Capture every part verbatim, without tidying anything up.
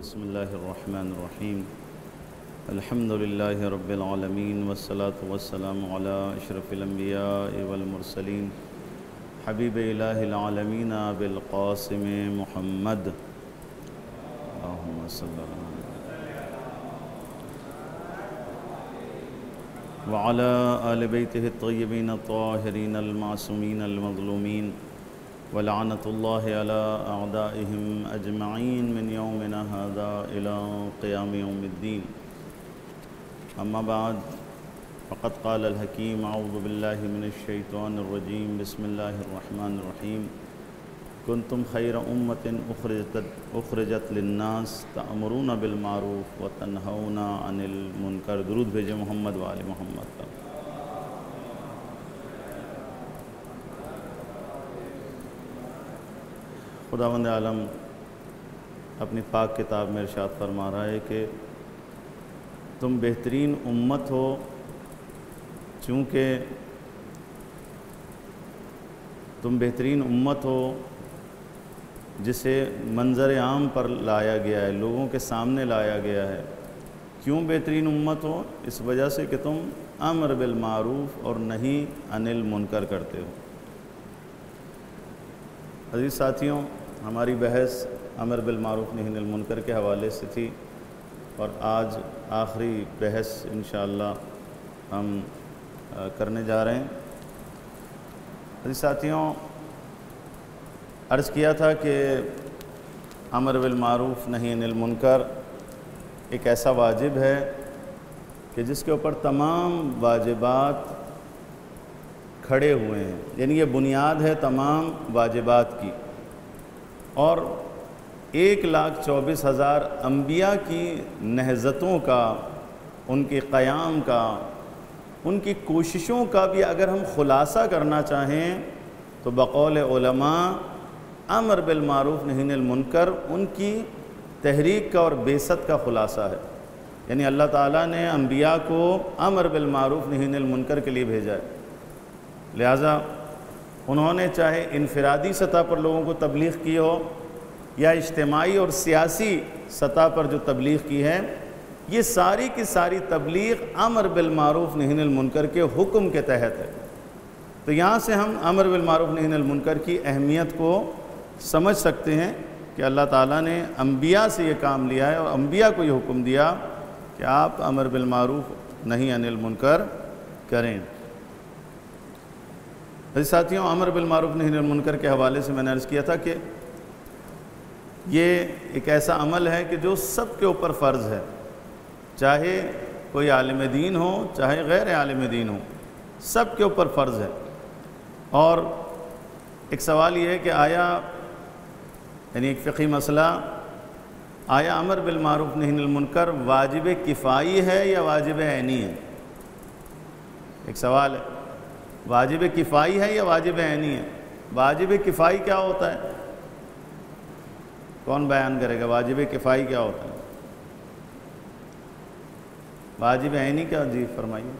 بسم اللہ الرحمن الرحیم الحمد للہ رب العالمین والصلاة والسلام علی اشرف الانبیاء والمرسلین حبیب الہ العالمین بالقاسم محمد اللہم صلی اللہ وعلى آل بیتہ الطیبین الطاہرین المعصومین المظلومین ولعنت اللہ علی اعدائہم اجمعین من یومنا ھذا الی قیام یوم الدین اما بعد فقد قال الحکیم اعوذ باللہ من الشیطان الرجیم بسم اللہ الرحمن الرحیم کنتم خیر امت اخرجت اخرجت للناس تأمرون بالمعروف وتنہون عن المنکر۔ درود بھیجے محمد و آل محمد کا۔ خداوند عالم اپنی پاک کتاب میں ارشاد فرما رہا ہے کہ تم بہترین امت ہو، چونکہ تم بہترین امت ہو جسے منظر عام پر لایا گیا ہے، لوگوں کے سامنے لایا گیا ہے۔ کیوں بہترین امت ہو؟ اس وجہ سے کہ تم امر بالمعروف اور نہی عن المنکر کرتے ہو۔ عزیز ساتھیوں، ہماری بحث امر بالمعروف نہی عن المنکر کے حوالے سے تھی، اور آج آخری بحث انشاءاللہ ہم کرنے جا رہے ہیں۔ عزیز ساتھیوں، عرض کیا تھا کہ امر بالمعروف نہی عن المنکر ایک ایسا واجب ہے کہ جس کے اوپر تمام واجبات کھڑے ہوئے ہیں، یعنی یہ بنیاد ہے تمام واجبات کی، اور ایک لاکھ چوبیس ہزار انبیاء کی نہضتوں کا، ان کے قیام کا، ان کی کوششوں کا بھی اگر ہم خلاصہ کرنا چاہیں تو بقول علماء امر بالمعروف نہی عن المنکر ان کی تحریک کا اور بعثت کا خلاصہ ہے۔ یعنی اللہ تعالیٰ نے انبیاء کو امر بالمعروف نہی عن المنکر کے لیے بھیجا ہے، لہٰذا انہوں نے چاہے انفرادی سطح پر لوگوں کو تبلیغ کی ہو یا اجتماعی اور سیاسی سطح پر جو تبلیغ کی ہے، یہ ساری کی ساری تبلیغ امر بالمعروف نہی عن المنکر کے حکم کے تحت ہے۔ تو یہاں سے ہم امر بالمعروف نہی عن المنکر کی اہمیت کو سمجھ سکتے ہیں کہ اللہ تعالیٰ نے انبیاء سے یہ کام لیا ہے، اور انبیاء کو یہ حکم دیا کہ آپ امر بالمعروف نہی عن المنکر کریں۔ ساتھیوں، امر بالمعروف نہی عن المنکر کے حوالے سے میں نے عرض کیا تھا کہ یہ ایک ایسا عمل ہے کہ جو سب کے اوپر فرض ہے، چاہے کوئی عالم دین ہو چاہے غیر عالم دین ہو، سب کے اوپر فرض ہے۔ اور ایک سوال یہ ہے کہ آیا، یعنی ایک فقہی مسئلہ، آیا امر بالمعروف نہی عن المنکر واجب کفائی ہے یا واجب عینی ہے؟ ایک سوال ہے، واجب کفائی ہے یا واجب عینی ہے؟ واجب کفائی کیا ہوتا ہے؟ کون بیان کرے گا واجب کفائی کیا ہوتا ہے؟ واجب عینی کیا؟ جی فرمائیے۔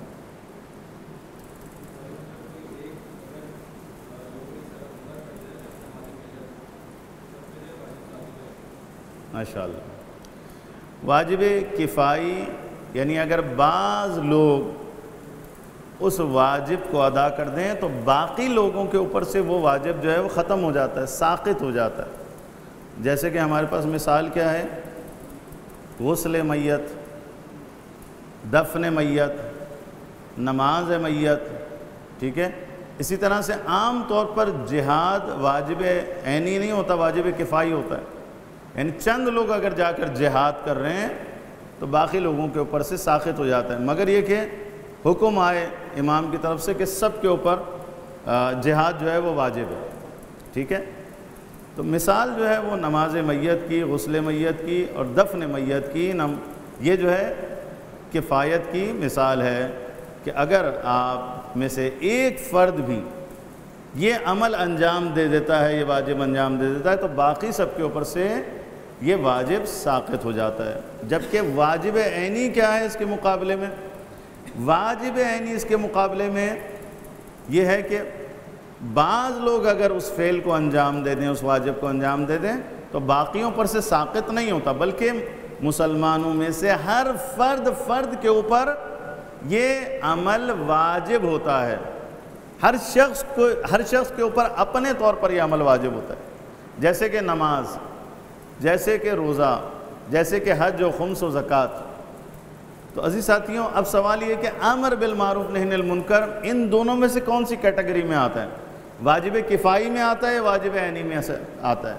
ماشاءاللہ، واجب کفائی یعنی اگر بعض لوگ اس واجب کو ادا کر دیں تو باقی لوگوں کے اوپر سے وہ واجب جو ہے وہ ختم ہو جاتا ہے، ساقط ہو جاتا ہے۔ جیسے کہ ہمارے پاس مثال کیا ہے؟ غسل میت، دفن میت، نماز میت، ٹھیک ہے؟ اسی طرح سے عام طور پر جہاد واجب عینی نہیں ہوتا، واجب کفائی ہوتا ہے۔ یعنی چند لوگ اگر جا کر جہاد کر رہے ہیں تو باقی لوگوں کے اوپر سے ساقط ہو جاتا ہے، مگر یہ کہ حکم آئے امام کی طرف سے کہ سب کے اوپر جہاد جو ہے وہ واجب ہے، ٹھیک ہے؟ تو مثال جو ہے وہ نماز میت کی، غسل میت کی اور دفن میت کی، یہ جو ہے کفایت کی مثال ہے کہ اگر آپ میں سے ایک فرد بھی یہ عمل انجام دے دیتا ہے، یہ واجب انجام دے دیتا ہے، تو باقی سب کے اوپر سے یہ واجب ساقط ہو جاتا ہے۔ جبکہ واجب عینی کیا ہے اس کے مقابلے میں؟ واجب عینی اس کے مقابلے میں یہ ہے کہ بعض لوگ اگر اس فعل کو انجام دے دیں، اس واجب کو انجام دے دیں، تو باقیوں پر سے ساقط نہیں ہوتا، بلکہ مسلمانوں میں سے ہر فرد فرد کے اوپر یہ عمل واجب ہوتا ہے. ہر شخص کو ہر شخص کے اوپر اپنے طور پر یہ عمل واجب ہوتا ہے. جیسے کہ نماز، جیسے کہ روزہ، جیسے کہ حج و خمس و زکوٰۃ. تو عزیز ساتھیوں، اب سوال یہ کہ امر بالمعروف نہی عن المنکر ان دونوں میں سے کون سی کیٹیگری میں آتا ہے؟ واجب کفائی میں آتا ہے، واجب عینی میں آتا ہے؟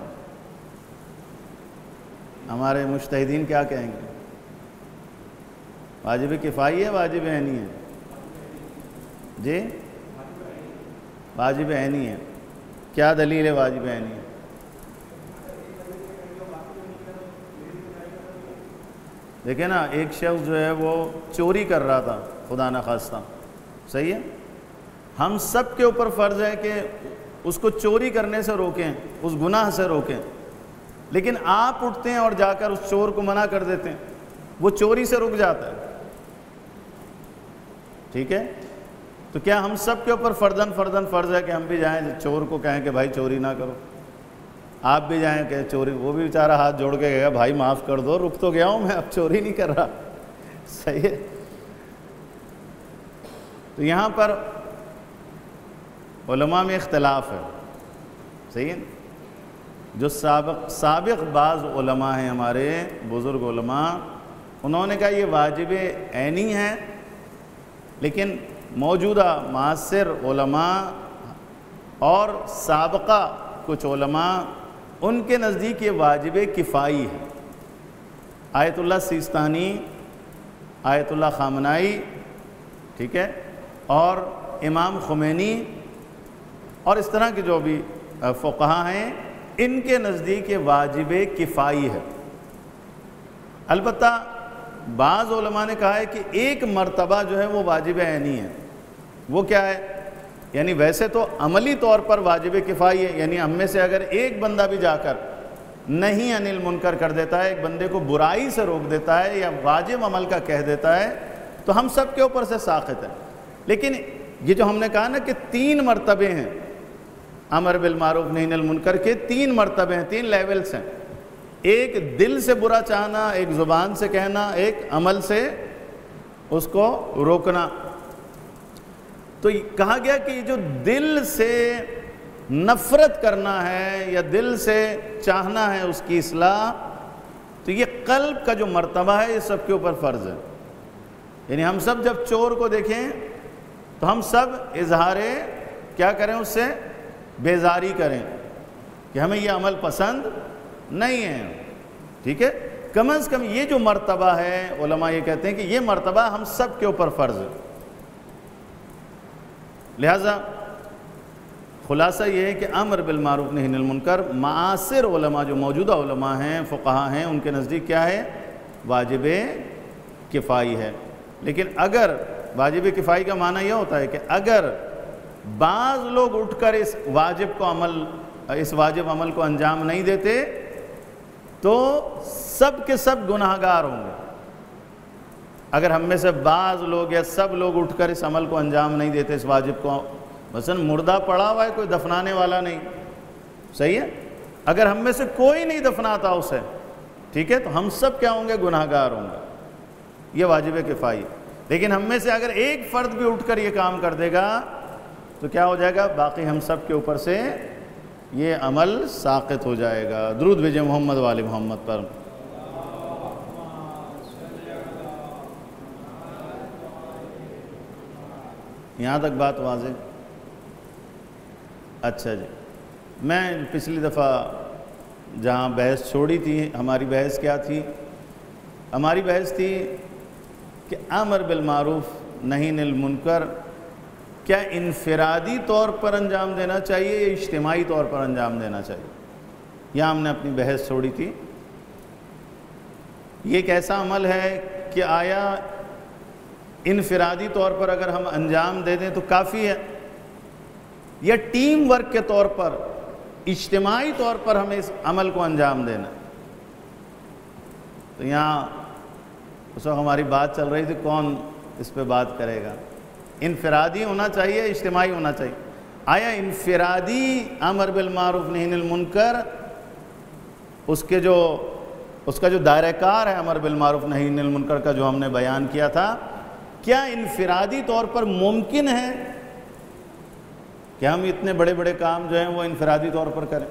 ہمارے مجتہدین کیا کہیں گے؟ واجب کفائی ہے، واجب عینی ہے؟ جی واجب عینی ہے. کیا دلیل ہے واجب عینی ہے؟ دیکھیں نا، ایک شخص جو ہے وہ چوری کر رہا تھا خدا نخواستہ، صحیح ہے؟ ہم سب کے اوپر فرض ہے کہ اس کو چوری کرنے سے روکیں، اس گناہ سے روکیں. لیکن آپ اٹھتے ہیں اور جا کر اس چور کو منع کر دیتے ہیں، وہ چوری سے رک جاتا ہے. ٹھیک ہے؟ تو کیا ہم سب کے اوپر فرداً فرداً فرض ہے کہ ہم بھی جائیں چور کو کہیں کہ بھائی چوری نہ کرو؟ آپ بھی جائیں کہ چوری، وہ بھی بیچارہ ہاتھ جوڑ کے گیا بھائی معاف کر دو، رک تو گیا ہوں میں، اب چوری نہیں کر رہا. صحیح ہے؟ تو یہاں پر علماء میں اختلاف ہے. صحیح ہے؟ جو سابق سابق بعض علماء ہیں، ہمارے بزرگ علماء، انہوں نے کہا یہ واجب عینی ہے. لیکن موجودہ معاصر علماء اور سابقہ کچھ علماء، ان کے نزدیک یہ واجب کفائی ہے. آیت اللہ سیستانی، آیت اللہ خامنائی، ٹھیک ہے، اور امام خمینی اور اس طرح کے جو بھی فقہاء ہیں، ان کے نزدیک یہ واجب کفائی ہے. البتہ بعض علماء نے کہا ہے کہ ایک مرتبہ جو ہے وہ واجب عینی ہے. وہ کیا ہے؟ یعنی ویسے تو عملی طور پر واجب کفائی ہے، یعنی ہم میں سے اگر ایک بندہ بھی جا کر نہیں عن المنکر کر دیتا ہے، ایک بندے کو برائی سے روک دیتا ہے یا واجب عمل کا کہہ دیتا ہے، تو ہم سب کے اوپر سے ساقط ہے. لیکن یہ جو ہم نے کہا نا کہ تین مرتبے ہیں امر بالمعروف نہی عن المنکر کے، تین مرتبے ہیں، تین لیولز ہیں. ایک دل سے برا چاہنا، ایک زبان سے کہنا، ایک عمل سے اس کو روکنا. تو کہا گیا کہ جو دل سے نفرت کرنا ہے یا دل سے چاہنا ہے اس کی اصلاح، تو یہ قلب کا جو مرتبہ ہے یہ سب کے اوپر فرض ہے. یعنی ہم سب جب چور کو دیکھیں تو ہم سب اظہار کیا کریں، اس سے بیزاری کریں کہ ہمیں یہ عمل پسند نہیں ہے. ٹھیک ہے؟ کم از کم یہ جو مرتبہ ہے، علماء یہ کہتے ہیں کہ یہ مرتبہ ہم سب کے اوپر فرض ہے. لہذا خلاصہ یہ ہے کہ امر بالمعروف نہی عن المنکر معاصر علماء، جو موجودہ علماء ہیں، فقہاء ہیں، ان کے نزدیک کیا ہے؟ واجب کفائی ہے. لیکن اگر واجب کفائی کا معنی یہ ہوتا ہے کہ اگر بعض لوگ اٹھ کر اس واجب کو عمل اس واجب عمل کو انجام نہیں دیتے تو سب کے سب گناہ گار ہوں گے. اگر ہم میں سے بعض لوگ یا سب لوگ اٹھ کر اس عمل کو انجام نہیں دیتے، اس واجب کو، مثلا مردہ پڑا ہوا ہے، کوئی دفنانے والا نہیں، صحیح ہے، اگر ہم میں سے کوئی نہیں دفناتا اسے، ٹھیک ہے، تو ہم سب کیا ہوں گے؟ گناہ گار ہوں گے. یہ واجب کفائی. لیکن ہم میں سے اگر ایک فرد بھی اٹھ کر یہ کام کر دے گا تو کیا ہو جائے گا؟ باقی ہم سب کے اوپر سے یہ عمل ساقط ہو جائے گا. درود بھیجیں محمد وآل محمد پر. یہاں تک بات واضح؟ اچھا جی، میں پچھلی دفعہ جہاں بحث چھوڑی تھی، ہماری بحث کیا تھی؟ ہماری بحث تھی کہ امر بالمعروف نہی عن المنکر کیا انفرادی طور پر انجام دینا چاہیے یا اجتماعی طور پر انجام دینا چاہیے؟ یہاں ہم نے اپنی بحث چھوڑی تھی. یہ ایک ایسا عمل ہے کہ آیا انفرادی طور پر اگر ہم انجام دے دیں تو کافی ہے، یا ٹیم ورک کے طور پر، اجتماعی طور پر ہمیں اس عمل کو انجام دینا؟ تو یہاں اس وقت ہماری بات چل رہی تھی کون اس پہ بات کرے گا. انفرادی ہونا چاہیے، اجتماعی ہونا چاہیے؟ آیا انفرادی امر بالمعروف نہی عن المنکر اس کے جو اس کا جو دائرہ کار ہے امر بالمعروف نہی عن المنکر کا جو ہم نے بیان کیا تھا، کیا انفرادی طور پر ممکن ہے کہ ہم اتنے بڑے بڑے کام جو ہیں وہ انفرادی طور پر کریں؟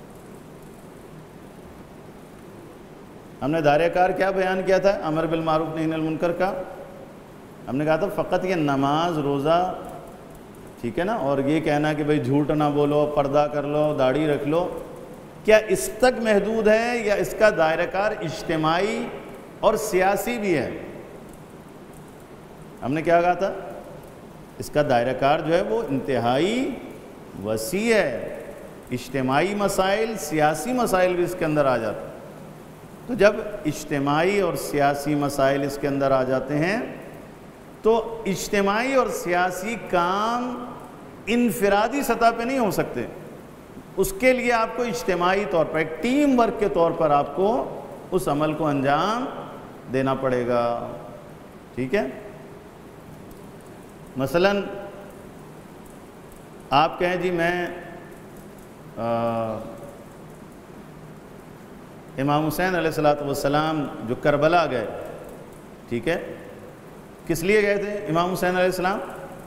ہم نے دائرہ کار کیا بیان کیا تھا امر بالمعروف نہی عن المنکر کا؟ ہم نے کہا تھا فقط یہ نماز، روزہ، ٹھیک ہے نا، اور یہ کہنا کہ بھئی جھوٹ نہ بولو، پردہ کر لو، داڑھی رکھ لو، کیا اس تک محدود ہے یا اس کا دائرہ کار اجتماعی اور سیاسی بھی ہے؟ ہم نے کیا کہا تھا؟ اس کا دائرہ کار جو ہے وہ انتہائی وسیع ہے، اجتماعی مسائل، سیاسی مسائل بھی اس کے اندر آ جاتے ہیں۔ تو جب اجتماعی اور سیاسی مسائل اس کے اندر آ جاتے ہیں تو اجتماعی اور سیاسی کام انفرادی سطح پہ نہیں ہو سکتے، اس کے لیے آپ کو اجتماعی طور پر، ایک ٹیم ورک کے طور پر آپ کو اس عمل کو انجام دینا پڑے گا، ٹھیک ہے؟ مثلا آپ کہیں جی میں امام حسین علیہ الصلوۃ والسلام جو کربلا گئے، ٹھیک ہے، کس لیے گئے تھے امام حسین علیہ السلام؟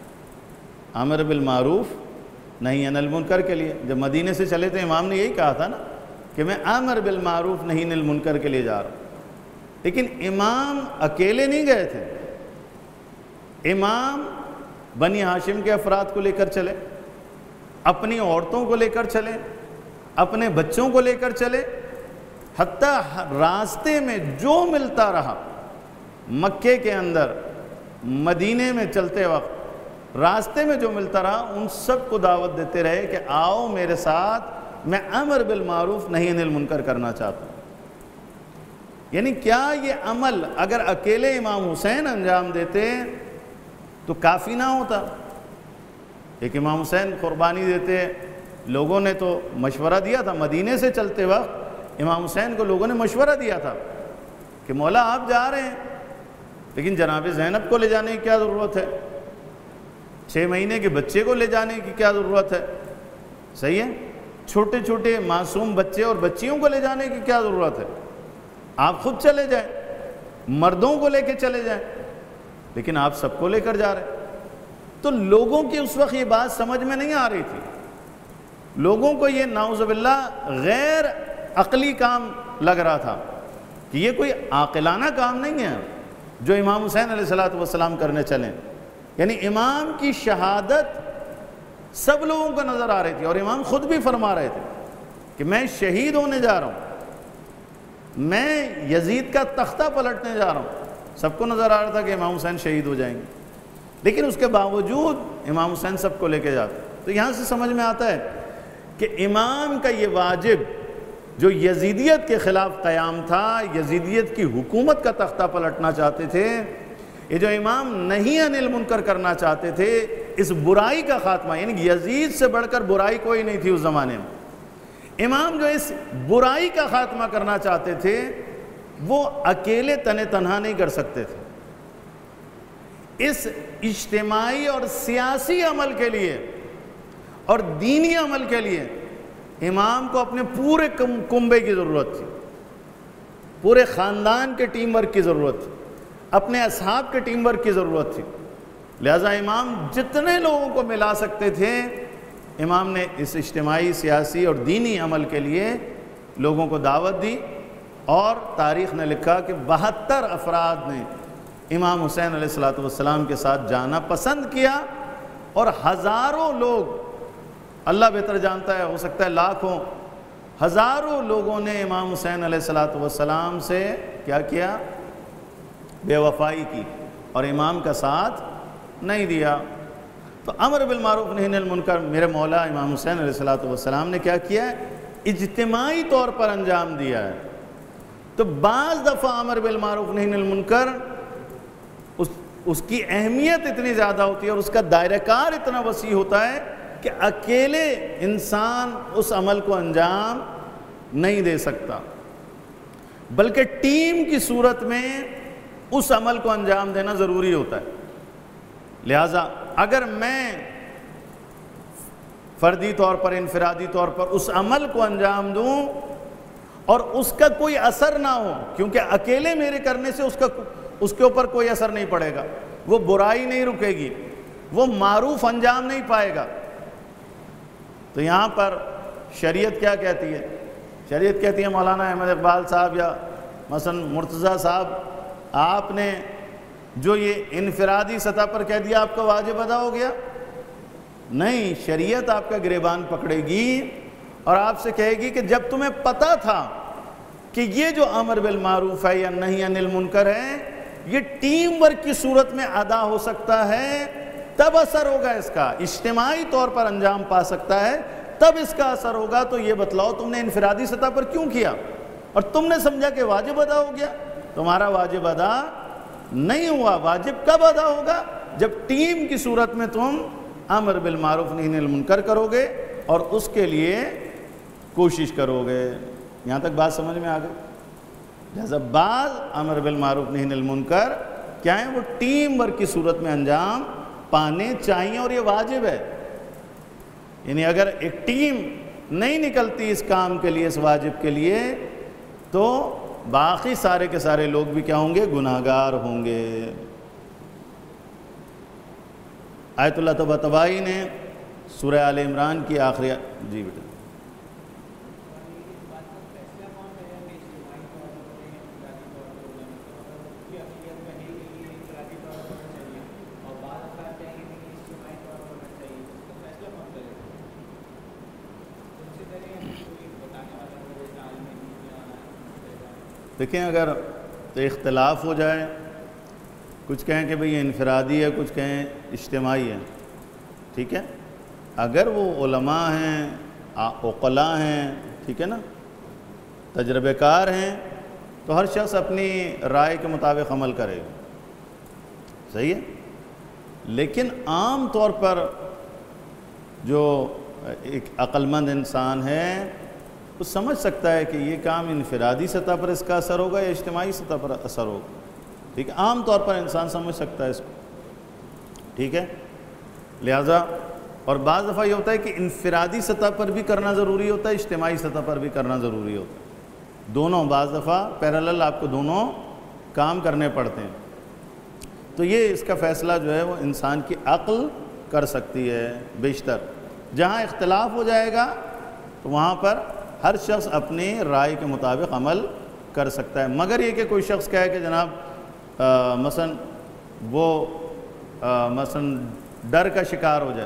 امر بالمعروف نہی عن المنکر کے لیے۔ جب مدینے سے چلے تھے امام نے یہی کہا تھا نا کہ میں امر بالمعروف نہی عن المنکر کے لیے جا رہا ہوں، لیکن امام اکیلے نہیں گئے تھے، امام بنی ہاشم کے افراد کو لے کر چلے، اپنی عورتوں کو لے کر چلے، اپنے بچوں کو لے کر چلے، حتیٰ راستے میں جو ملتا رہا، مکے کے اندر، مدینے میں چلتے وقت راستے میں جو ملتا رہا، ان سب کو دعوت دیتے رہے کہ آؤ میرے ساتھ، میں امر بالمعروف نہی عن المنکر کرنا چاہتا ہوں۔ یعنی کیا یہ عمل اگر اکیلے امام حسین انجام دیتے تو کافی نہ ہوتا؟ ایک امام حسین قربانی دیتے، لوگوں نے تو مشورہ دیا تھا، مدینے سے چلتے وقت امام حسین کو لوگوں نے مشورہ دیا تھا کہ مولا آپ جا رہے ہیں لیکن جناب زینب کو لے جانے کی کیا ضرورت ہے، چھ مہینے کے بچے کو لے جانے کی کیا ضرورت ہے، صحیح ہے، چھوٹے چھوٹے معصوم بچے اور بچیوں کو لے جانے کی کیا ضرورت ہے، آپ خود چلے جائیں، مردوں کو لے کے چلے جائیں، لیکن آپ سب کو لے کر جا رہے۔ تو لوگوں کی اس وقت یہ بات سمجھ میں نہیں آ رہی تھی، لوگوں کو یہ نعوذ باللہ غیر عقلی کام لگ رہا تھا کہ یہ کوئی عاقلانہ کام نہیں ہے جو امام حسین علیہ الصلوۃ والسلام کرنے چلیں۔ یعنی امام کی شہادت سب لوگوں کو نظر آ رہی تھی، اور امام خود بھی فرما رہے تھے کہ میں شہید ہونے جا رہا ہوں، میں یزید کا تختہ پلٹنے جا رہا ہوں۔ سب کو نظر آ رہا تھا کہ امام حسین شہید ہو جائیں گے، لیکن اس کے باوجود امام حسین سب کو لے کے جاتے۔ تو یہاں سے سمجھ میں آتا ہے کہ امام کا یہ واجب جو یزیدیت کے خلاف قیام تھا، یزیدیت کی حکومت کا تختہ پلٹنا چاہتے تھے، یہ جو امام نہی عن المنکر کرنا چاہتے تھے، اس برائی کا خاتمہ، یعنی یزید سے بڑھ کر برائی کوئی نہیں تھی اس زمانے میں، امام جو اس برائی کا خاتمہ کرنا چاہتے تھے وہ اکیلے تنے تنہا نہیں کر سکتے تھے۔ اس اجتماعی اور سیاسی عمل کے لیے اور دینی عمل کے لیے امام کو اپنے پورے کنبے کی ضرورت تھی، پورے خاندان کے ٹیم ورک کی ضرورت تھی، اپنے اصحاب کے ٹیم ورک کی ضرورت تھی، لہٰذا امام جتنے لوگوں کو ملا سکتے تھے امام نے اس اجتماعی، سیاسی اور دینی عمل کے لیے لوگوں کو دعوت دی، اور تاریخ نے لکھا کہ بہتر افراد نے امام حسین علیہ الصلوۃ والسلام کے ساتھ جانا پسند کیا، اور ہزاروں لوگ، اللہ بہتر جانتا ہے، ہو سکتا ہے لاکھوں، ہزاروں لوگوں نے امام حسین علیہ الصلوۃ والسلام سے کیا کیا؟ بے وفائی کی، اور امام کا ساتھ نہیں دیا۔ تو امر بالمعروف نہی عن المنکر میرے مولا امام حسین علیہ الصلوۃ والسلام نے کیا کیا ہے؟ اجتماعی طور پر انجام دیا ہے۔ تو بعض دفعہ امر بالمعروف نہی عن المنکر اس اس کی اہمیت اتنی زیادہ ہوتی ہے اور اس کا دائرہ کار اتنا وسیع ہوتا ہے کہ اکیلے انسان اس عمل کو انجام نہیں دے سکتا، بلکہ ٹیم کی صورت میں اس عمل کو انجام دینا ضروری ہوتا ہے۔ لہٰذا اگر میں فردی طور پر، انفرادی طور پر اس عمل کو انجام دوں اور اس کا کوئی اثر نہ ہو، کیونکہ اکیلے میرے کرنے سے اس کا اس کے اوپر کوئی اثر نہیں پڑے گا، وہ برائی نہیں رکے گی، وہ معروف انجام نہیں پائے گا۔ تو یہاں پر شریعت کیا کہتی ہے؟ شریعت کہتی ہے مولانا احمد اقبال صاحب یا مثلا مرتضیٰ صاحب، آپ نے جو یہ انفرادی سطح پر کہہ دیا آپ کا واجب ادا ہو گیا؟ نہیں، شریعت آپ کا گریبان پکڑے گی اور آپ سے کہے گی کہ جب تمہیں پتہ تھا کہ یہ جو امر بالمعروف ہے یا نہی عن المنکر ہے یہ ٹیم ورک کی صورت میں ادا ہو سکتا ہے، تب اثر ہوگا اس کا، اجتماعی طور پر انجام پا سکتا ہے تب اس کا اثر ہوگا، تو یہ بتلاؤ تم نے انفرادی سطح پر کیوں کیا؟ اور تم نے سمجھا کہ واجب ادا ہو گیا، تمہارا واجب ادا نہیں ہوا۔ واجب کب ادا ہوگا؟ جب ٹیم کی صورت میں تم امر بالمعروف نہی عن المنکر کرو گے اور اس کے لیے کوشش کرو گے۔ یہاں تک بات سمجھ میں آ گئی؟ لہذا بعض امر بالمعروف نہی عن المنکر کیا ہیں؟ وہ ٹیم ورک کی صورت میں انجام پانے چاہیے اور یہ واجب ہے۔ یعنی اگر ایک ٹیم نہیں نکلتی اس کام کے لیے، اس واجب کے لیے، تو باقی سارے کے سارے لوگ بھی کیا ہوں گے؟ گناہگار ہوں گے۔ آیت اللہ طباطبائی نے سورہ آل عمران کی آخری جی بیٹا دیکھیں، اگر تو اختلاف ہو جائے، کچھ کہیں کہ بھئی یہ انفرادی ہے، کچھ کہیں اجتماعی ہے، ٹھیک ہے؟ اگر وہ علماء ہیں، عقلاء ہیں، ٹھیک ہے نا، تجربہ کار ہیں، تو ہر شخص اپنی رائے کے مطابق عمل کرے گا، صحیح ہے؟ لیکن عام طور پر جو ایک عقل مند انسان ہے وہ سمجھ سکتا ہے کہ یہ کام انفرادی سطح پر اس کا اثر ہوگا یا اجتماعی سطح پر اثر ہوگا، ٹھیک ہے؟ عام طور پر انسان سمجھ سکتا ہے اس کو، ٹھیک ہے؟ لہٰذا اور بعض دفعہ یہ ہوتا ہے کہ انفرادی سطح پر بھی کرنا ضروری ہوتا ہے، اجتماعی سطح پر بھی کرنا ضروری ہوتا ہے، دونوں بعض دفعہ پیرالل آپ کو دونوں کام کرنے پڑتے ہیں۔ تو یہ اس کا فیصلہ جو ہے وہ انسان کی عقل کر سکتی ہے بیشتر۔ جہاں اختلاف ہو جائے گا تو وہاں پر ہر شخص اپنی رائے کے مطابق عمل کر سکتا ہے، مگر یہ کہ کوئی شخص کہے کہ جناب مثلا وہ مثلا ڈر کا شکار ہو جائے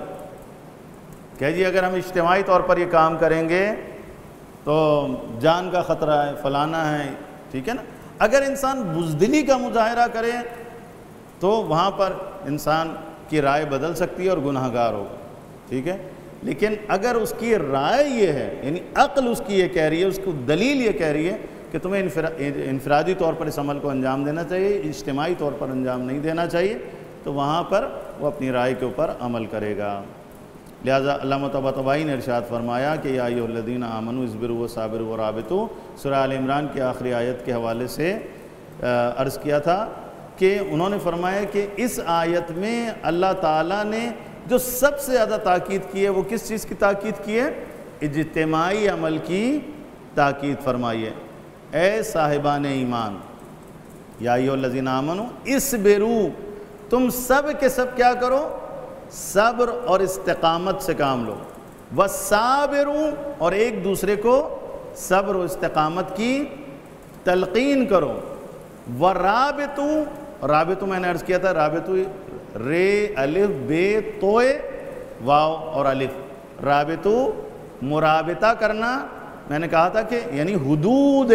کہ جی اگر ہم اجتماعی طور پر یہ کام کریں گے تو جان کا خطرہ ہے، فلانا ہے، ٹھیک ہے نا؟ اگر انسان بزدلی کا مظاہرہ کرے تو وہاں پر انسان کی رائے بدل سکتی ہے اور گناہ گار ہوگا، ٹھیک ہے؟ لیکن اگر اس کی رائے یہ ہے، یعنی عقل اس کی یہ کہہ رہی ہے، اس کو دلیل یہ کہہ رہی ہے کہ تمہیں انفرادی طور پر اس عمل کو انجام دینا چاہیے، اجتماعی طور پر انجام نہیں دینا چاہیے، تو وہاں پر وہ اپنی رائے کے اوپر عمل کرے گا۔ لہٰذا علامہ طباطبائی نے ارشاد فرمایا کہ یا ایھا الذین آمنوا اصبروا وصابروا ورابطوا، سورہ آل عمران کی آخری آیت کے حوالے سے عرض کیا تھا کہ انہوں نے فرمایا کہ اس آیت میں اللہ تعالیٰ نے جو سب سے زیادہ تاکید کی ہے وہ کس چیز کی تاکید کی ہے؟ اجتماعی عمل کی تاکید فرمائی ہے۔ اے صاحبان ایمان، یا ایھا الذین آمنوا اصبروا، تم سب کے سب کیا کرو؟ صبر اور استقامت سے کام لو، وصابروا، اور ایک دوسرے کو صبر و استقامت کی تلقین کرو، ورابطوا، رابطوا میں نے عرض کیا تھا، رابطوا رے الف بے توئے واو اور الف، رابطوا مرابطہ کرنا، میں نے کہا تھا کہ یعنی حدود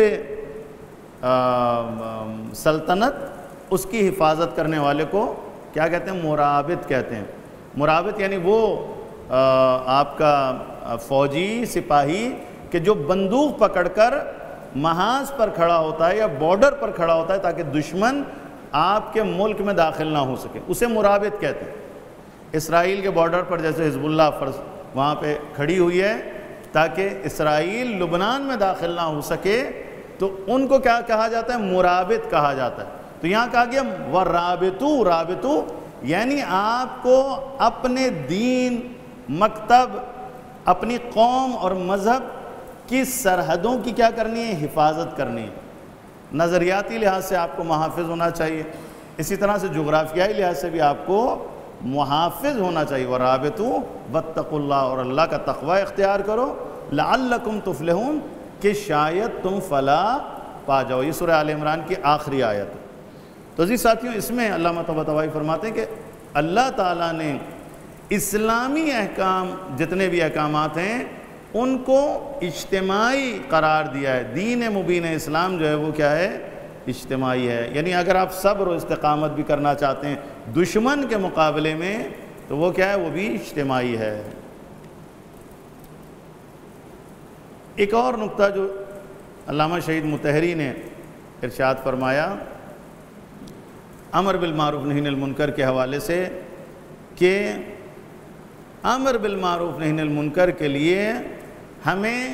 سلطنت اس کی حفاظت کرنے والے کو کیا کہتے ہیں؟ مرابط کہتے ہیں۔ مرابط یعنی وہ آپ کا فوجی سپاہی کہ جو بندوق پکڑ کر محاذ پر کھڑا ہوتا ہے یا بارڈر پر کھڑا ہوتا ہے تاکہ دشمن آپ کے ملک میں داخل نہ ہو سکے، اسے مرابط کہتے ہیں۔ اسرائیل کے بارڈر پر جیسے حزب اللہ فرض وہاں پہ کھڑی ہوئی ہے تاکہ اسرائیل لبنان میں داخل نہ ہو سکے، تو ان کو کیا کہا جاتا ہے؟ مرابط کہا جاتا ہے۔ تو یہاں کہا گیا ورابطوا، رابطوا یعنی آپ کو اپنے دین، مکتب، اپنی قوم اور مذہب کی سرحدوں کی کیا کرنی ہے؟ حفاظت کرنی ہے۔ نظریاتی لحاظ سے آپ کو محافظ ہونا چاہیے، اسی طرح سے جغرافیائی لحاظ سے بھی آپ کو محافظ ہونا چاہیے۔ وَرَابِطُوا وَاتَّقُوا اللَّهَ، اور اللہ کا تقوی اختیار کرو، لَعَلَّكُمْ تُفْلِحُونَ، کہ شاید تم فلاح پا جاؤ۔ یہ سورہ آل عمران کی آخری آیت ہے۔ تو عزیز ساتھیوں، اس میں علامہ طباطبائی فرماتے ہیں کہ اللہ تعالیٰ نے اسلامی احکام جتنے بھی احکامات ہیں ان کو اجتماعی قرار دیا ہے۔ دین مبین اسلام جو ہے وہ کیا ہے؟ اجتماعی ہے۔ یعنی اگر آپ صبر و استقامت بھی کرنا چاہتے ہیں دشمن کے مقابلے میں تو وہ کیا ہے؟ وہ بھی اجتماعی ہے۔ ایک اور نقطہ جو علامہ شہید مطہری نے ارشاد فرمایا امر بالمعروف نہی عن المنکر کے حوالے سے، کہ امر بالمعروف نہی عن المنکر کے لیے ہمیں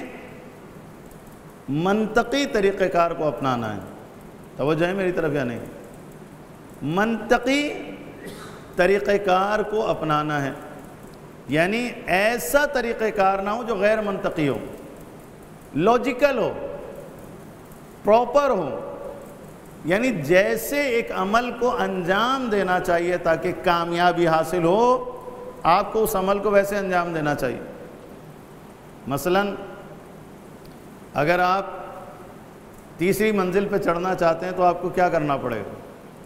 منطقی طریقہ کار کو اپنانا ہے۔ توجہ ہے میری طرف یا نہیں؟ منطقی طریقہ کار کو اپنانا ہے، یعنی ایسا طریقہ کار نہ ہو جو غیر منطقی ہو، لاجیکل ہو، پراپر ہو، یعنی جیسے ایک عمل کو انجام دینا چاہیے تاکہ کامیابی حاصل ہو، آپ کو اس عمل کو ویسے انجام دینا چاہیے۔ مثلا اگر آپ تیسری منزل پہ چڑھنا چاہتے ہیں تو آپ کو کیا کرنا پڑے گا؟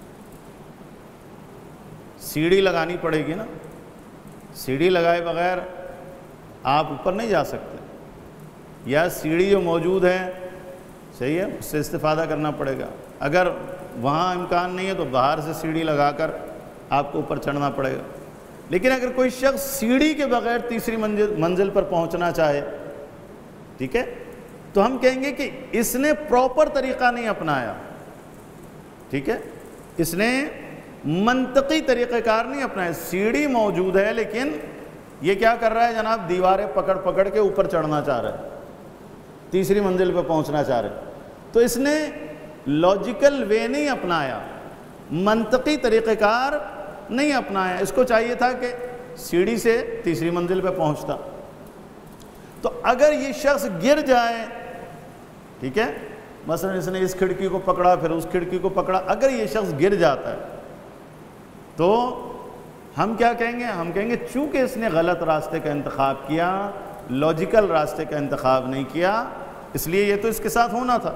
سیڑھی لگانی پڑے گی نا۔ سیڑھی لگائے بغیر آپ اوپر نہیں جا سکتے، یا سیڑھی جو موجود ہے صحیح ہے اس سے استفادہ کرنا پڑے گا۔ اگر وہاں امکان نہیں ہے تو باہر سے سیڑھی لگا کر آپ کو اوپر چڑھنا پڑے گا۔ لیکن اگر کوئی شخص سیڑھی کے بغیر تیسری منزل منزل پر پہنچنا چاہے، ٹھیک ہے، تو ہم کہیں گے کہ اس نے پراپر طریقہ نہیں اپنایا، ٹھیک ہے، اس نے منطقی طریقہ کار نہیں اپنایا۔ سیڑھی موجود ہے لیکن یہ کیا کر رہا ہے جناب؟ دیواریں پکڑ پکڑ کے اوپر چڑھنا چاہ رہا ہے، تیسری منزل پہ پہنچنا چاہ رہے ہیں۔ تو اس نے لاجیکل وے نہیں اپنایا، منطقی طریقہ کار نہیں اپنایا۔ اس کو چاہیے تھا کہ سیڑھی سے تیسری منزل پہ پہنچتا۔ تو اگر یہ شخص گر جائے، ٹھیک ہے، مثلا اس نے اس کھڑکی کو پکڑا پھر اس کھڑکی کو پکڑا، اگر یہ شخص گر جاتا ہے تو ہم کیا کہیں گے؟ ہم کہیں گے چونکہ اس نے غلط راستے کا انتخاب کیا، لاجیکل راستے کا انتخاب نہیں کیا، اس لیے یہ تو اس کے ساتھ ہونا تھا۔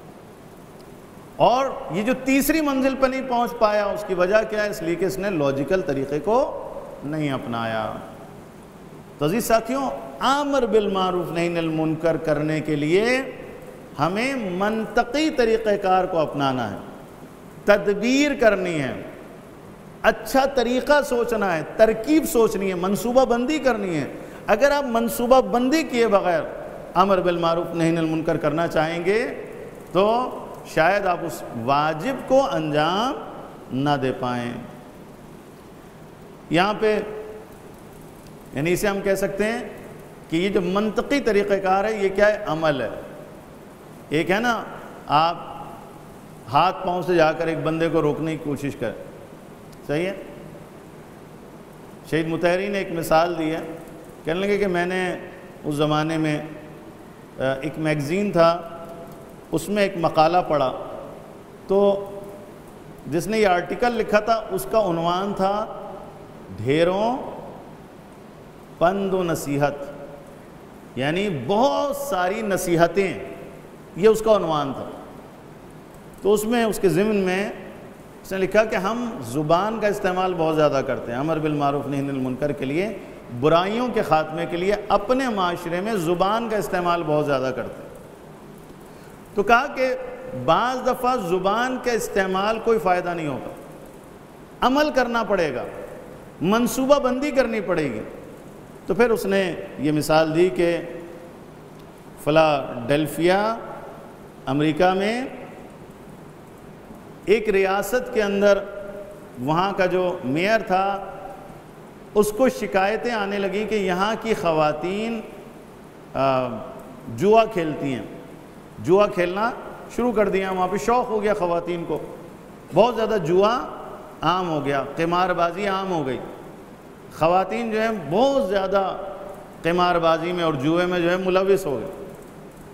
اور یہ جو تیسری منزل پہ نہیں پہنچ پایا اس کی وجہ کیا ہے؟ اس لیے کہ اس نے لاجیکل طریقے کو نہیں اپنایا۔ تو عزیز ساتھیوں، امر بالمعروف نہی عن المنکر کرنے کے لیے ہمیں منطقی طریقہ کار کو اپنانا ہے، تدبیر کرنی ہے، اچھا طریقہ سوچنا ہے، ترکیب سوچنی ہے، منصوبہ بندی کرنی ہے۔ اگر آپ منصوبہ بندی کیے بغیر امر بالمعروف نہی عن المنکر کرنا چاہیں گے تو شاید آپ اس واجب کو انجام نہ دے پائیں۔ یہاں پہ یعنی اسے ہم کہہ سکتے ہیں کہ یہ جو منطقی طریقہ کار ہے یہ کیا ہے؟ عمل ہے۔ ایک ہے نا، آپ ہاتھ پاؤں سے جا کر ایک بندے کو روکنے کی کوشش کریں، صحیح ہے۔ شہید مطہری نے ایک مثال دی ہے، کہنے لگے کہ میں نے اس زمانے میں ایک میگزین تھا، اس میں ایک مقالہ پڑھا، تو جس نے یہ آرٹیکل لکھا تھا اس کا عنوان تھا ڈھیروں پند و نصیحت، یعنی بہت ساری نصیحتیں، یہ اس کا عنوان تھا۔ تو اس میں اس کے ضمن میں اس نے لکھا کہ ہم زبان کا استعمال بہت زیادہ کرتے ہیں امر بالمعروف نہی عن المنکر کے لیے، برائیوں کے خاتمے کے لیے اپنے معاشرے میں زبان کا استعمال بہت زیادہ کرتے ہیں۔ تو کہا کہ بعض دفعہ زبان کا استعمال کوئی فائدہ نہیں ہوگا، عمل کرنا پڑے گا، منصوبہ بندی کرنی پڑے گی۔ تو پھر اس نے یہ مثال دی کہ فلاڈیلفیا امریکہ میں ایک ریاست کے اندر وہاں کا جو میئر تھا اس کو شکایتیں آنے لگیں کہ یہاں کی خواتین جوا کھیلتی ہیں، جوا کھیلنا شروع کر دیا، وہاں پہ شوق ہو گیا خواتین کو، بہت زیادہ جوا عام ہو گیا، قمار بازی عام ہو گئی، خواتین جو ہیں بہت زیادہ قمار بازی میں اور جوئے میں جو ہے ملوث ہو گئے۔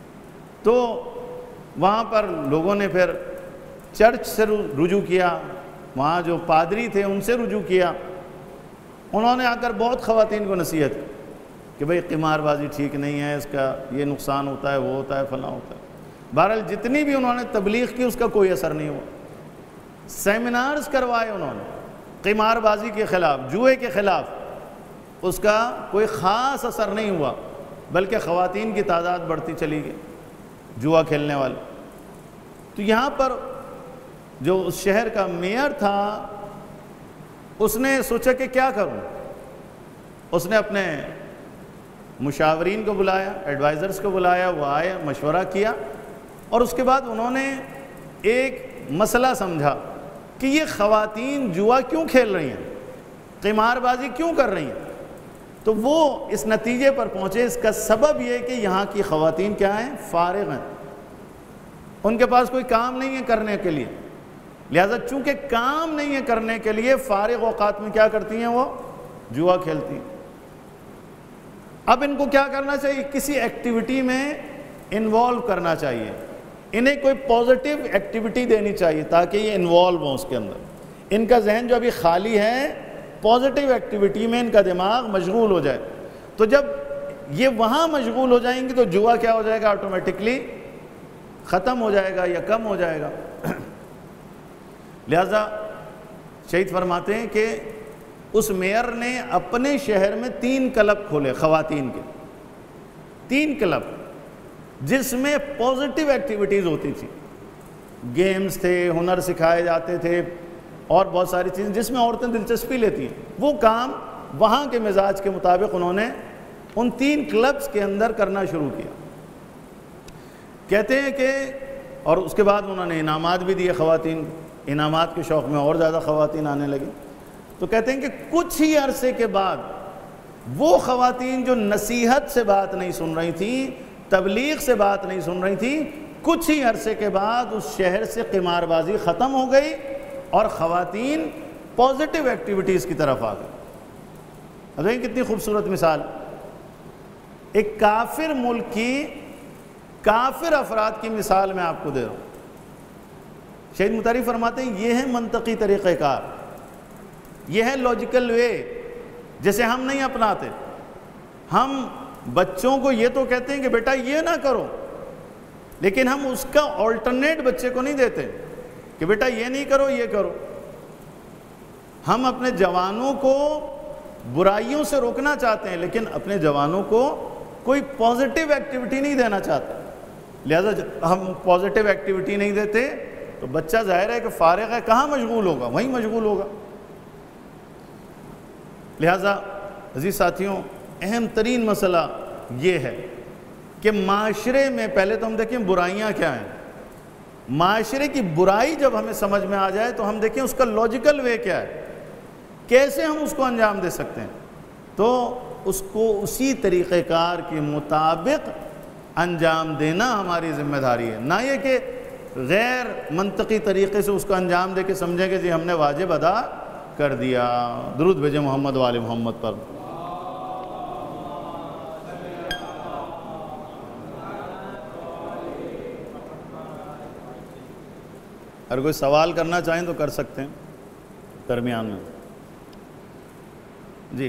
تو وہاں پر لوگوں نے پھر چرچ سے رجوع کیا، وہاں جو پادری تھے ان سے رجوع کیا، انہوں نے آ کر بہت خواتین کو نصیحت کی کہ بھئی قمار بازی ٹھیک نہیں ہے، اس کا یہ نقصان ہوتا ہے، وہ ہوتا ہے، فلاں ہوتا ہے۔ بہرحال جتنی بھی انہوں نے تبلیغ کی اس کا کوئی اثر نہیں ہوا۔ سیمینارز کروائے انہوں نے قمار بازی کے خلاف، جوئے کے خلاف، اس کا کوئی خاص اثر نہیں ہوا، بلکہ خواتین کی تعداد بڑھتی چلی گئی جوا کھیلنے والے۔ تو یہاں پر جو اس شہر کا میئر تھا اس نے سوچا کہ کیا کروں، اس نے اپنے مشاورین کو بلایا، ایڈوائزرز کو بلایا، وہ آئے، مشورہ کیا، اور اس کے بعد انہوں نے ایک مسئلہ سمجھا کہ یہ خواتین جوا کیوں کھیل رہی ہیں، قمار بازی کیوں کر رہی ہیں۔ تو وہ اس نتیجے پر پہنچے اس کا سبب یہ کہ یہاں کی خواتین کیا ہیں، فارغ ہیں، ان کے پاس کوئی کام نہیں ہے کرنے کے لیے، لہذا چونکہ کام نہیں ہے کرنے کے لیے فارغ اوقات میں کیا کرتی ہیں، وہ جوا کھیلتی ہیں۔ اب ان کو کیا کرنا چاہیے، کسی ایکٹیویٹی میں انوالو کرنا چاہیے، انہیں کوئی پازیٹیو ایکٹیویٹی دینی چاہیے تاکہ یہ انوالو ہوں اس کے اندر، ان کا ذہن جو ابھی خالی ہے پازیٹیو ایکٹیویٹی میں ان کا دماغ مشغول ہو جائے۔ تو جب یہ وہاں مشغول ہو جائیں گے تو جوا کیا ہو جائے گا، آٹومیٹکلی ختم ہو جائے گا یا کم ہو جائے گا۔ لہذا شہید فرماتے ہیں کہ اس میئر نے اپنے شہر میں تین کلب کھولے خواتین کے، تین کلب جس میں پازیٹیو ایکٹیویٹیز ہوتی تھی، گیمز تھے، ہنر سکھائے جاتے تھے، اور بہت ساری چیزیں جس میں عورتیں دلچسپی لیتی ہیں، وہ کام وہاں کے مزاج کے مطابق انہوں نے ان تین کلبز کے اندر کرنا شروع کیا۔ کہتے ہیں کہ اور اس کے بعد انہوں نے انعامات بھی دیے خواتین، انعامات کے شوق میں اور زیادہ خواتین آنے لگی۔ تو کہتے ہیں کہ کچھ ہی عرصے کے بعد وہ خواتین جو نصیحت سے بات نہیں سن رہی تھیں، تبلیغ سے بات نہیں سن رہی تھیں، کچھ ہی عرصے کے بعد اس شہر سے قمار بازی ختم ہو گئی اور خواتین پازیٹیو ایکٹیویٹیز کی طرف آ گئی۔ اب دیکھیں کتنی خوبصورت مثال، ایک کافر ملک کی کافر افراد کی مثال میں آپ کو دے رہا ہوں۔ شہید مطہری فرماتے ہیں یہ ہے منطقی طریقہ کار، یہ ہے لاجیکل وے جسے ہم نہیں اپناتے۔ ہم بچوں کو یہ تو کہتے ہیں کہ بیٹا یہ نہ کرو، لیکن ہم اس کا آلٹرنیٹ بچے کو نہیں دیتے کہ بیٹا یہ نہیں کرو یہ کرو۔ ہم اپنے جوانوں کو برائیوں سے روکنا چاہتے ہیں لیکن اپنے جوانوں کو کوئی پازیٹیو ایکٹیویٹی نہیں دینا چاہتے، لہذا ہم پازیٹیو ایکٹیویٹی نہیں دیتے تو بچہ ظاہر ہے کہ فارغ ہے، کہاں مشغول ہوگا، وہیں مشغول ہوگا۔ لہذا عزیز ساتھیوں، اہم ترین مسئلہ یہ ہے کہ معاشرے میں پہلے تو ہم دیکھیں برائیاں کیا ہیں، معاشرے کی برائی جب ہمیں سمجھ میں آ جائے تو ہم دیکھیں اس کا لاجیکل وے کیا ہے، کیسے ہم اس کو انجام دے سکتے ہیں، تو اس کو اسی طریقہ کار کے مطابق انجام دینا ہماری ذمہ داری ہے، نہ یہ کہ غیر منطقی طریقے سے اس کو انجام دے کے سمجھیں کہ جی ہم نے واجب ادا کر دیا۔ درود بھیجیں محمد و آل محمد پر۔ اگر کوئی سوال کرنا چاہیں تو کر سکتے ہیں درمیان میں۔ جی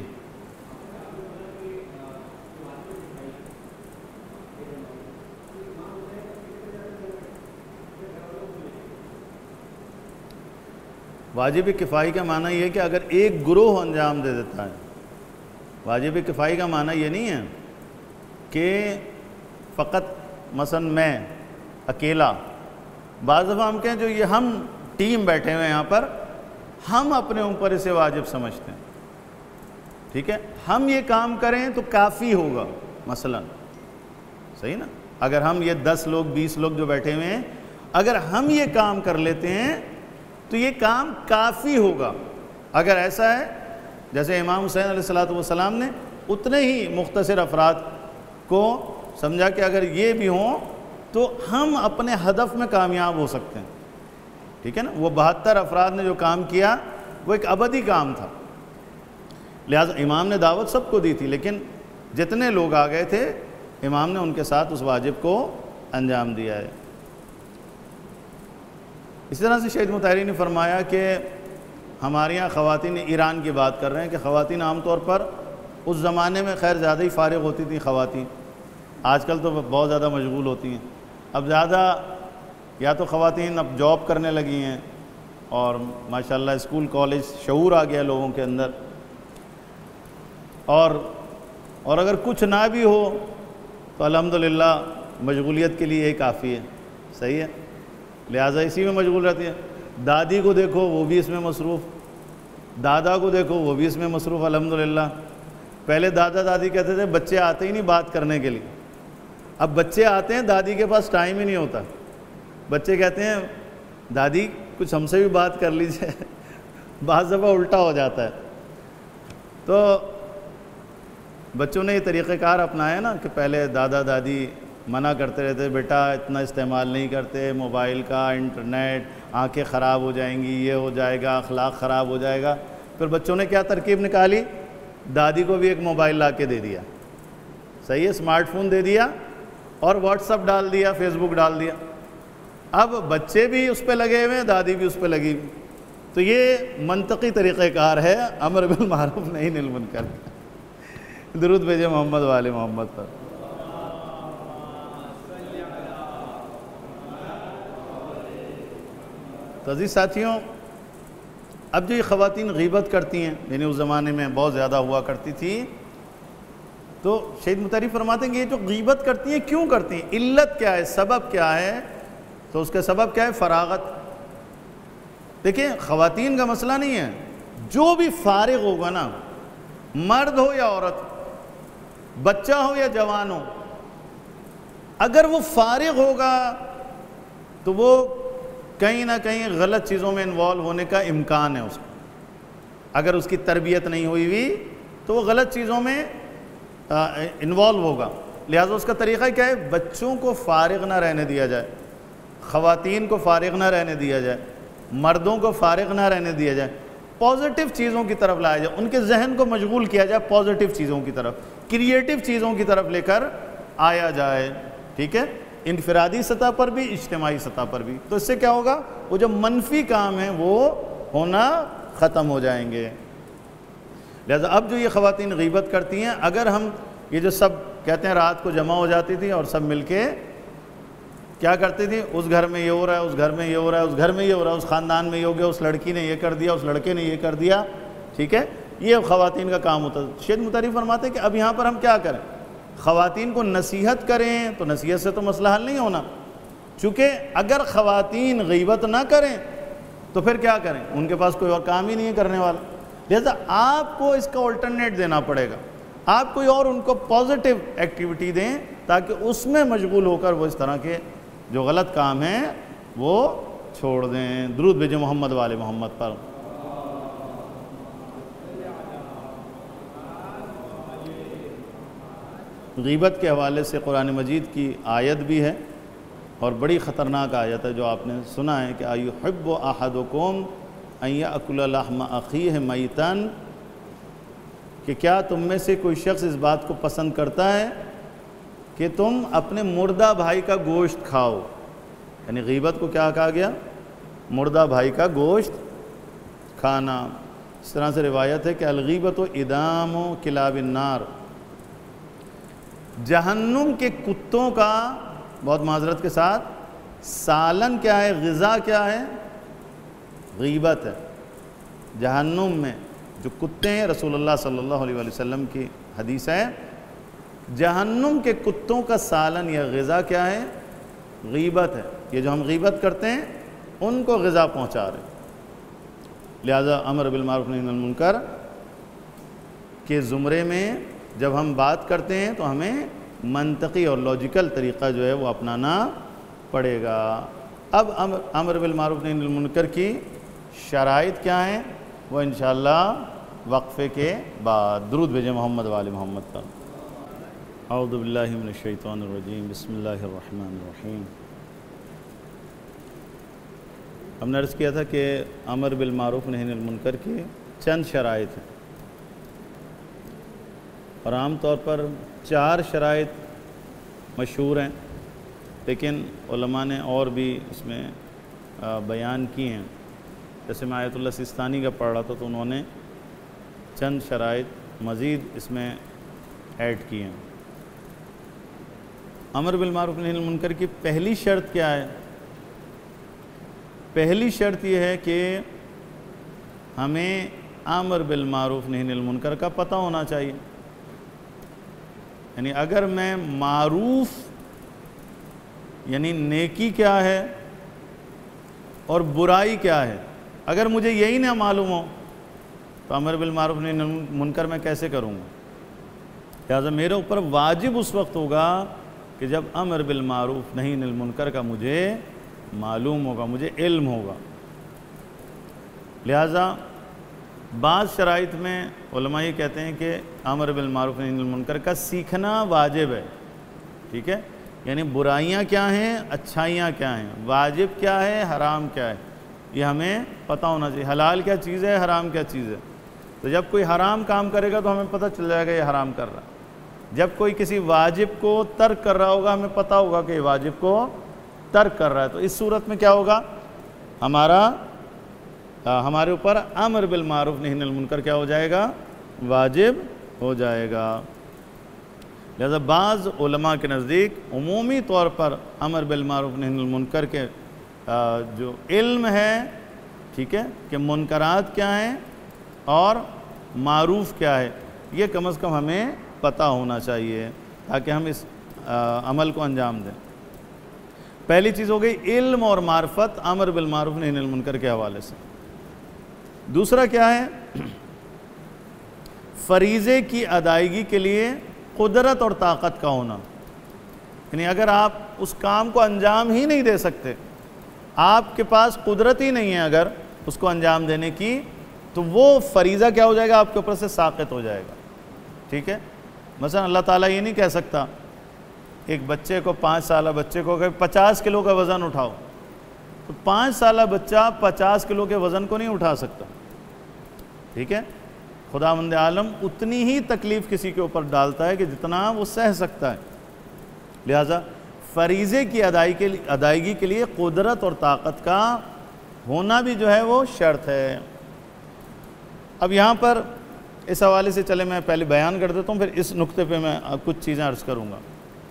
واجب کفائی کا معنی یہ ہے کہ اگر ایک گروہ انجام دے دیتا ہے، واجب کفائی کا معنی یہ نہیں ہے کہ فقط مثلا میں اکیلا، بعض دفعہ ہم کہیں جو یہ ہم ٹیم بیٹھے ہوئے ہیں یہاں پر، ہم اپنے اوپر اسے واجب سمجھتے ہیں، ٹھیک ہے، ہم یہ کام کریں تو کافی ہوگا، مثلا صحیح نا، اگر ہم یہ دس لوگ بیس لوگ جو بیٹھے ہوئے ہیں اگر ہم یہ کام کر لیتے ہیں تو یہ کام کافی ہوگا۔ اگر ایسا ہے جیسے امام حسین علیہ الصلوۃ والسلام نے اتنے ہی مختصر افراد کو سمجھا کہ اگر یہ بھی ہوں تو ہم اپنے ہدف میں کامیاب ہو سکتے ہیں، ٹھیک ہے نا، وہ بہتر افراد نے جو کام کیا وہ ایک ابدی کام تھا، لہٰذا امام نے دعوت سب کو دی تھی، لیکن جتنے لوگ آ گئے تھے امام نے ان کے ساتھ اس واجب کو انجام دیا ہے۔ اس طرح سے شہید مطہری نے فرمایا کہ ہمارے یہاں خواتین، ایران کی بات کر رہے ہیں کہ خواتین عام طور پر اس زمانے میں خیر زیادہ ہی فارغ ہوتی تھیں خواتین، آج کل تو بہت زیادہ مشغول ہوتی ہیں۔ اب زیادہ یا تو خواتین اب جاب کرنے لگی ہیں اور ماشاءاللہ اسکول کالج شعور آ گیا لوگوں کے اندر، اور اور اگر کچھ نہ بھی ہو تو الحمدللہ مشغولیت کے لیے یہ کافی ہے، صحیح ہے، لہٰذا اسی میں مشغول رہتی ہے۔ دادی کو دیکھو وہ بھی اس میں مصروف، دادا کو دیکھو وہ بھی اس میں مصروف الحمدللہ۔ پہلے دادا دادی کہتے تھے بچے آتے ہی نہیں بات کرنے کے لیے، اب بچے آتے ہیں دادی کے پاس ٹائم ہی نہیں ہوتا، بچے کہتے ہیں دادی کچھ ہم سے بھی بات کر لیجئے، بعض دفعہ الٹا ہو جاتا ہے۔ تو بچوں نے یہ طریقہ کار اپنایا نا کہ پہلے دادا دادی منع کرتے رہتے، بیٹا اتنا استعمال نہیں کرتے موبائل کا، انٹرنیٹ، آنکھیں خراب ہو جائیں گی، یہ ہو جائے گا، اخلاق خراب ہو جائے گا۔ پھر بچوں نے کیا ترکیب نکالی، دادی کو بھی ایک موبائل لا کے دے دیا، صحیح ہے، اسمارٹ فون دے دیا اور واٹس ایپ ڈال دیا، فیس بک ڈال دیا۔ اب بچے بھی اس پہ لگے ہوئے ہیں، دادی بھی اس پہ لگی ہوئی۔ تو یہ منطقی طریقہ کار ہے امر بالمعروف نہی عن المنکر۔ درود بھیجے محمد والے محمد پر۔ تو عزیز ساتھیوں، اب جو یہ خواتین غیبت کرتی ہیں، یعنی اس زمانے میں بہت زیادہ ہوا کرتی تھی، تو شہید مطہری فرماتے ہیں کہ یہ جو غیبت کرتی ہیں کیوں کرتی ہیں، علت کیا ہے، سبب کیا ہے؟ تو اس کا سبب کیا ہے؟ فراغت۔ دیکھیں خواتین کا مسئلہ نہیں ہے، جو بھی فارغ ہوگا نا، مرد ہو یا عورت، بچہ ہو یا جوان ہو، اگر وہ فارغ ہوگا تو وہ کہیں نہ کہیں غلط چیزوں میں انوالو ہونے کا امکان ہے اس کو۔ اگر اس کی تربیت نہیں ہوئی ہوئی تو وہ غلط چیزوں میں انوالو ہوگا۔ لہٰذا اس کا طریقہ کیا ہے؟ بچوں کو فارغ نہ رہنے دیا جائے، خواتین کو فارغ نہ رہنے دیا جائے، مردوں کو فارغ نہ رہنے دیا جائے، پازیٹیو چیزوں کی طرف لایا جائے، ان کے ذہن کو مشغول کیا جائے پازیٹیو چیزوں کی طرف، کریٹیو چیزوں کی طرف لے کر آیا جائے، ٹھیک ہے، انفرادی سطح پر بھی، اجتماعی سطح پر بھی۔ تو اس سے کیا ہوگا؟ وہ جو منفی کام ہیں وہ ہونا ختم ہو جائیں گے۔ لہذا اب جو یہ خواتین غیبت کرتی ہیں، اگر ہم یہ جو سب کہتے ہیں رات کو جمع ہو جاتی تھی اور سب مل کے کیا کرتی تھی، اس گھر میں یہ ہو رہا ہے، اس گھر میں یہ ہو رہا ہے، اس گھر میں یہ ہو رہا ہے، اس خاندان میں یہ ہو گیا، اس لڑکی نے یہ کر دیا، اس لڑکے نے یہ کر دیا، ٹھیک ہے، یہ خواتین کا کام ہوتا ہے۔ شہید مطہری فرماتے ہیں کہ اب یہاں پر ہم کیا کریں، خواتین کو نصیحت کریں، تو نصیحت سے تو مسئلہ حل نہیں ہونا، چونکہ اگر خواتین غیبت نہ کریں تو پھر کیا کریں، ان کے پاس کوئی اور کام ہی نہیں ہے کرنے والا۔ لہذا آپ کو اس کا الٹرنیٹ دینا پڑے گا، آپ کوئی اور ان کو پازیٹیو ایکٹیویٹی دیں تاکہ اس میں مشغول ہو کر وہ اس طرح کے جو غلط کام ہیں وہ چھوڑ دیں۔ درود بھیجیں محمد والے محمد پر۔ غیبت کے حوالے سے قرآن مجید کی آیت بھی ہے اور بڑی خطرناک آیت ہے جو آپ نے سنا ہے کہ ایحب احدکم ان یأکل لحم اخیہ میتا، کہ کیا تم میں سے کوئی شخص اس بات کو پسند کرتا ہے کہ تم اپنے مردہ بھائی کا گوشت کھاؤ۔ یعنی غیبت کو کیا کہا گیا؟ مردہ بھائی کا گوشت کھانا۔ اس طرح سے روایت ہے کہ الغیبت ادام کلاب النار، جہنم کے کتوں کا، بہت معذرت کے ساتھ، سالن کیا ہے، غذا کیا ہے؟ غیبت ہے۔ جہنم میں جو کتے ہیں، رسول اللہ صلی اللہ علیہ وآلہ وسلم کی حدیث ہے، جہنم کے کتوں کا سالن یا غذا کیا ہے؟ غیبت ہے۔ یہ جو ہم غیبت کرتے ہیں ان کو غذا پہنچا رہے ہیں۔ لہذا امر بالمعروف نہی عن المنکر کے زمرے میں جب ہم بات کرتے ہیں تو ہمیں منطقی اور لاجیکل طریقہ جو ہے وہ اپنانا پڑے گا۔ اب امر بالمعروف نہی عن المنکر کی شرائط کیا ہیں وہ انشاءاللہ وقفے کے بعد۔ درود بھیجیں محمد وآل محمد پر۔ اعوذ باللہ من الشیطان الرجیم، بسم اللہ الرحمن الرحیم۔ ہم نے عرض کیا تھا کہ امر بالمعروف نہی عن المنکر کی چند شرائط ہیں، اور عام طور پر چار شرائط مشہور ہیں لیکن علماء نے اور بھی اس میں بیان کی ہیں. جیسے میں آیت اللہ سستانی کا پڑھ رہا تھا تو انہوں نے چند شرائط مزید اس میں ایڈ کی ہیں. امر بالمعروف نہی عن المنکر کی پہلی شرط کیا ہے؟ پہلی شرط یہ ہے کہ ہمیں امر بالمعروف نہی عن المنکر کا پتہ ہونا چاہیے. یعنی اگر میں معروف یعنی نیکی کیا ہے اور برائی کیا ہے اگر مجھے یہی نہ معلوم ہو تو امر بالمعروف نہی عن المنکر میں کیسے کروں گا؟ لہٰذا میرے اوپر واجب اس وقت ہوگا کہ جب امر بالمعروف نہی عن المنکر کا مجھے معلوم ہوگا، مجھے علم ہوگا. لہٰذا بعض شرائط میں علماء یہ کہتے ہیں کہ امر بالمعروف نہی عن المنکر کا سیکھنا واجب ہے. ٹھیک ہے، یعنی برائیاں کیا ہیں، اچھائیاں کیا ہیں، واجب کیا ہے، حرام کیا ہے، یہ ہمیں پتہ ہونا چاہیے. حلال کیا چیز ہے، حرام کیا چیز ہے. تو جب کوئی حرام کام کرے گا تو ہمیں پتہ چل جائے گا یہ حرام کر رہا ہے. جب کوئی کسی واجب کو ترک کر رہا ہوگا ہمیں پتہ ہوگا کہ یہ واجب کو ترک کر رہا ہے. تو اس صورت میں کیا ہوگا، ہمارا ہمارے اوپر امر بالمعروف نہی عن المنکر کیا ہو جائے گا، واجب ہو جائے گا. لہذا بعض علماء کے نزدیک عمومی طور پر امر بالمعروف نہی عن المنکر کے جو علم ہے، ٹھیک ہے، کہ منکرات کیا ہیں اور معروف کیا ہے، یہ کم از کم ہمیں پتہ ہونا چاہیے تاکہ ہم اس عمل کو انجام دیں. پہلی چیز ہو گئی علم اور معرفت امر بالمعروف نہی عن المنکر کے حوالے سے. دوسرا کیا ہے، فریضے کی ادائیگی کے لیے قدرت اور طاقت کا ہونا. یعنی اگر آپ اس کام کو انجام ہی نہیں دے سکتے، آپ کے پاس قدرت ہی نہیں ہے اگر اس کو انجام دینے کی، تو وہ فریضہ کیا ہو جائے گا، آپ کے اوپر سے ساقط ہو جائے گا. ٹھیک ہے، مثلا اللہ تعالیٰ یہ نہیں کہہ سکتا ایک بچے کو، پانچ سالہ بچے کو کہ پچاس کلو کا وزن اٹھاؤ، تو پانچ سالہ بچہ پچاس کلو کے وزن کو نہیں اٹھا سکتا. ٹھیک ہے، خداوند عالم اتنی ہی تکلیف کسی کے اوپر ڈالتا ہے کہ جتنا وہ سہ سکتا ہے. لہٰذا فریضے کی ادائیگی کے لیے قدرت اور طاقت کا ہونا بھی جو ہے وہ شرط ہے. اب یہاں پر اس حوالے سے چلے میں پہلے بیان کر دیتا ہوں، پھر اس نقطے پہ میں کچھ چیزیں عرض کروں گا.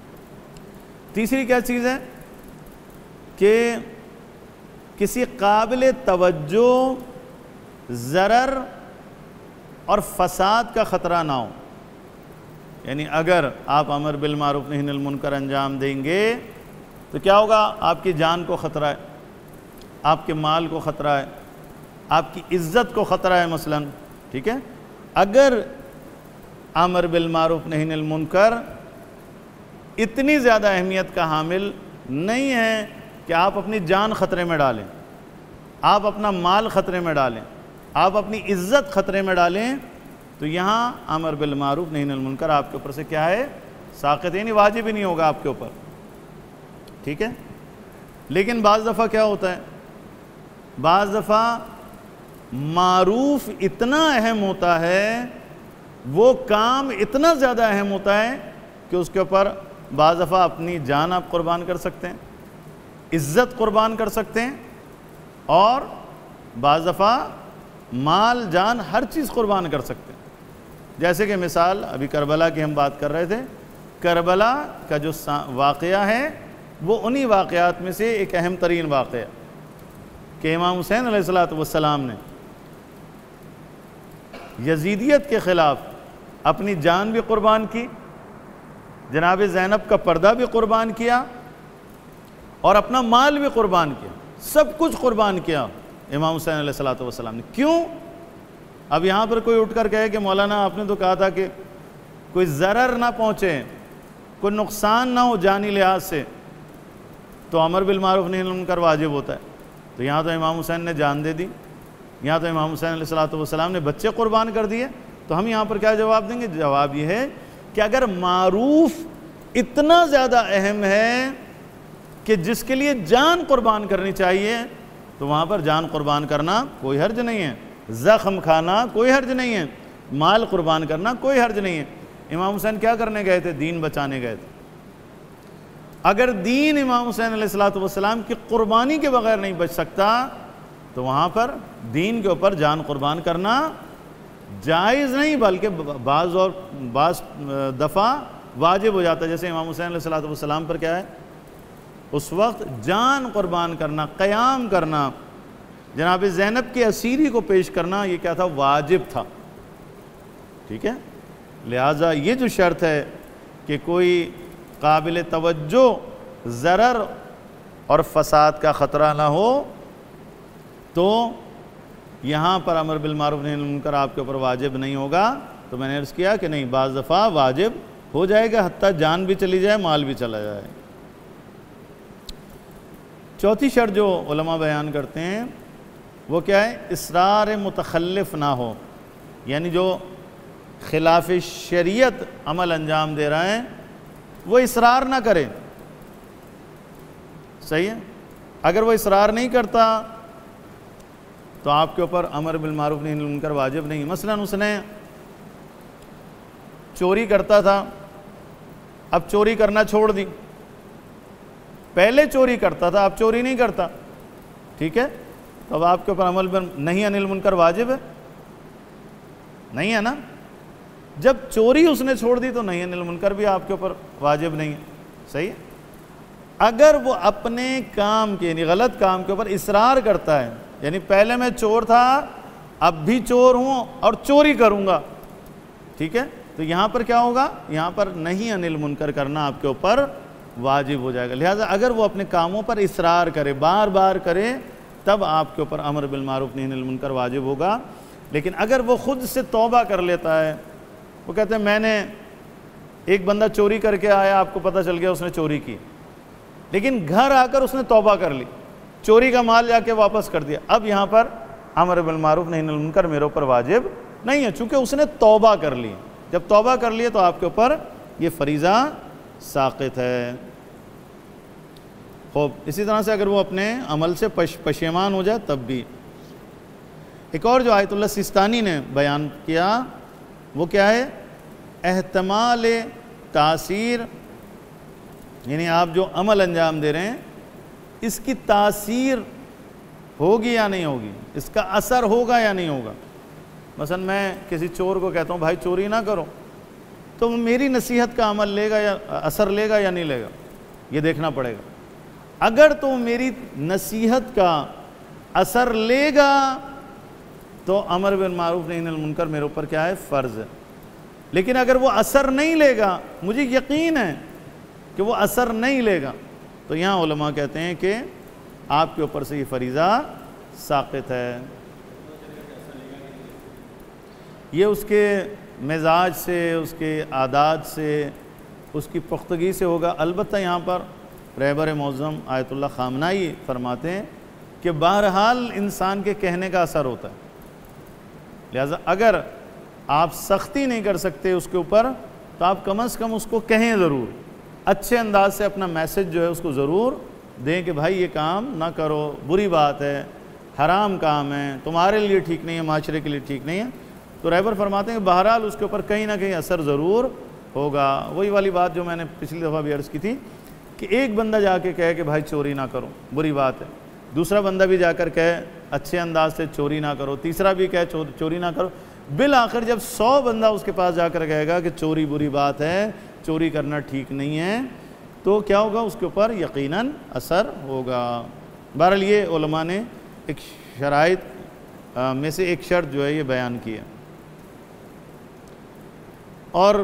تیسری کیا چیز ہے کہ کسی قابل توجہ ضرر اور فساد کا خطرہ نہ ہو. یعنی اگر آپ امر بالمعروف نہی عن المنکر انجام دیں گے تو کیا ہوگا، آپ کی جان کو خطرہ ہے، آپ کے مال کو خطرہ ہے، آپ کی عزت کو خطرہ ہے مثلا. ٹھیک ہے، اگر امر بالمعروف نہی عن المنکر اتنی زیادہ اہمیت کا حامل نہیں ہے کہ آپ اپنی جان خطرے میں ڈالیں، آپ اپنا مال خطرے میں ڈالیں، آپ اپنی عزت خطرے میں ڈالیں، تو یہاں امر بالمعروف نہی عن المنکر آپ کے اوپر سے کیا ہے، ساقط، یعنی واجب ہی نہیں ہوگا آپ کے اوپر. ٹھیک ہے، لیکن بعض دفعہ کیا ہوتا ہے، بعض دفعہ معروف اتنا اہم ہوتا ہے، وہ کام اتنا زیادہ اہم ہوتا ہے کہ اس کے اوپر بعض دفعہ اپنی جان آپ قربان کر سکتے ہیں، عزت قربان کر سکتے ہیں، اور بعض دفعہ مال جان ہر چیز قربان کر سکتے ہیں. جیسے کہ مثال ابھی کربلا کی ہم بات کر رہے تھے، کربلا کا جو واقعہ ہے وہ انہی واقعات میں سے ایک اہم ترین واقعہ کہ امام حسین علیہ الصلوۃ والسلام نے یزیدیت کے خلاف اپنی جان بھی قربان کی، جناب زینب کا پردہ بھی قربان کیا، اور اپنا مال بھی قربان کیا، سب کچھ قربان کیا امام حسین علیہ الصلوۃ والسلام نے. کیوں؟ اب یہاں پر کوئی اٹھ کر کہے کہ مولانا آپ نے تو کہا تھا کہ کوئی ضرر نہ پہنچے، کوئی نقصان نہ ہو جانی لحاظ سے، تو امر بالمعروف نہی عن المنکر واجب ہوتا ہے. تو یہاں تو امام حسین نے جان دے دی، یہاں تو امام حسین علیہ الصلوۃ والسلام نے بچے قربان کر دیے. تو ہم یہاں پر کیا جواب دیں گے؟ جواب یہ ہے کہ اگر معروف اتنا زیادہ اہم ہے کہ جس کے لیے جان قربان کرنی چاہیے، تو وہاں پر جان قربان کرنا کوئی حرج نہیں ہے، زخم کھانا کوئی حرج نہیں ہے، مال قربان کرنا کوئی حرج نہیں ہے. امام حسین کیا کرنے گئے تھے؟ دین بچانے گئے تھے. اگر دین امام حسین علیہ الصلوۃ والسلام کی قربانی کے بغیر نہیں بچ سکتا تو وہاں پر دین کے اوپر جان قربان کرنا جائز نہیں، بلکہ بعض اور بعض دفعہ واجب ہو جاتا ہے. جیسے امام حسین علیہ الصلوۃ والسلام پر کیا ہے اس وقت جان قربان کرنا، قیام کرنا، جناب زینب کی اسیری کو پیش کرنا، یہ کیا تھا؟ واجب تھا. ٹھیک ہے، لہٰذا یہ جو شرط ہے کہ کوئی قابل توجہ ضرر اور فساد کا خطرہ نہ ہو، تو یہاں پر امر بالمعروف نہی عن المنکر آپ کے اوپر واجب نہیں ہوگا. تو میں نے عرض کیا کہ نہیں، بعض دفعہ واجب ہو جائے گا، حتیٰ جان بھی چلی جائے، مال بھی چلا جائے. چوتھی شرط جو علماء بیان کرتے ہیں وہ کیا ہے؟ اصرار متخلف نہ ہو، یعنی جو خلاف شریعت عمل انجام دے رہا ہے وہ اصرار نہ کرے. صحیح ہے، اگر وہ اصرار نہیں کرتا تو آپ کے اوپر امر بالمعروف نہی عن المنکر واجب نہیں. مثلا اس نے چوری کرتا تھا، اب چوری کرنا چھوڑ دی. پہلے چوری کرتا تھا، اب چوری نہیں کرتا. ٹھیک ہے، تو اب آپ کے اوپر امر نہی عن المنکر واجب ہے؟ نہیں ہے نا. جب چوری اس نے چھوڑ دی تو نہی عن المنکر بھی آپ کے اوپر واجب نہیں ہے. صحیح ہے. اگر وہ اپنے کام کے یعنی غلط کام کے اوپر اصرار کرتا ہے، یعنی پہلے میں چور تھا اب بھی چور ہوں اور چوری کروں گا، ٹھیک ہے، تو یہاں پر کیا ہوگا؟ یہاں پر نہی عن المنکر کرنا آپ کے اوپر واجب ہو جائے گا. لہٰذا اگر وہ اپنے کاموں پر اصرار کرے، بار بار کرے، تب آپ کے اوپر امر بالمعروف نہی عن المنکر واجب ہوگا. لیکن اگر وہ خود سے توبہ کر لیتا ہے، وہ کہتے ہیں میں نے ایک بندہ چوری کر کے آیا، آپ کو پتہ چل گیا اس نے چوری کی، لیکن گھر آ کر اس نے توبہ کر لی، چوری کا مال جا کے واپس کر دیا، اب یہاں پر امر بالمعروف نہی عن المنکر میرے اوپر واجب نہیں ہے، چونکہ اس نے توبہ کر لی. جب توبہ کر لیے تو آپ کے اوپر یہ فریضہ ساقط ہے. خوب، اسی طرح سے اگر وہ اپنے عمل سے پش پشیمان ہو جائے تب بھی. ایک اور جو آیت اللہ سیستانی نے بیان کیا وہ کیا ہے؟ احتمال تاثیر، یعنی آپ جو عمل انجام دے رہے ہیں اس کی تاثیر ہوگی یا نہیں ہوگی، اس کا اثر ہوگا یا نہیں ہوگا. مثلا میں کسی چور کو کہتا ہوں بھائی چوری نہ کرو، تو وہ میری نصیحت کا عمل لے گا یا اثر لے گا یا نہیں لے گا، یہ دیکھنا پڑے گا. اگر تو میری نصیحت کا اثر لے گا تو امر بالمعروف نہی عن المنکر میرے اوپر کیا ہے؟ فرض ہے. لیکن اگر وہ اثر نہیں لے گا، مجھے یقین ہے کہ وہ اثر نہیں لے گا، تو یہاں علماء کہتے ہیں کہ آپ کے اوپر سے یہ فریضہ ساقط ہے. یہ اس کے مزاج سے، اس کے عادات سے، اس کی پختگی سے ہوگا. البتہ یہاں پر رہبر معظم آیت اللہ خامنائی فرماتے ہیں کہ بہرحال انسان کے کہنے کا اثر ہوتا ہے. لہذا اگر آپ سختی نہیں کر سکتے اس کے اوپر تو آپ کم از کم اس کو کہیں ضرور، اچھے انداز سے اپنا میسج جو ہے اس کو ضرور دیں کہ بھائی یہ کام نہ کرو، بری بات ہے، حرام کام ہے، تمہارے لیے ٹھیک نہیں ہے، معاشرے کے لیے ٹھیک نہیں ہے. تو رہبر فرماتے ہیں کہ بہرحال اس کے اوپر کہیں نہ کہیں اثر ضرور ہوگا. وہی والی بات جو میں نے پچھلی دفعہ بھی عرض کی تھی کہ ایک بندہ جا کے کہے کہ بھائی چوری نہ کرو، بری بات ہے، دوسرا بندہ بھی جا کر کہے اچھے انداز سے چوری نہ کرو، تیسرا بھی کہے چوری نہ کرو، بالآخر جب سو بندہ اس کے پاس جا کر کہے گا کہ چوری بری بات ہے، چوری کرنا ٹھیک نہیں ہے، تو کیا ہوگا؟ اس کے اوپر یقیناً اثر ہوگا. بہرحال یہ علماء نے ایک شرائط میں سے ایک شرط جو ہے یہ بیان کی ہے. اور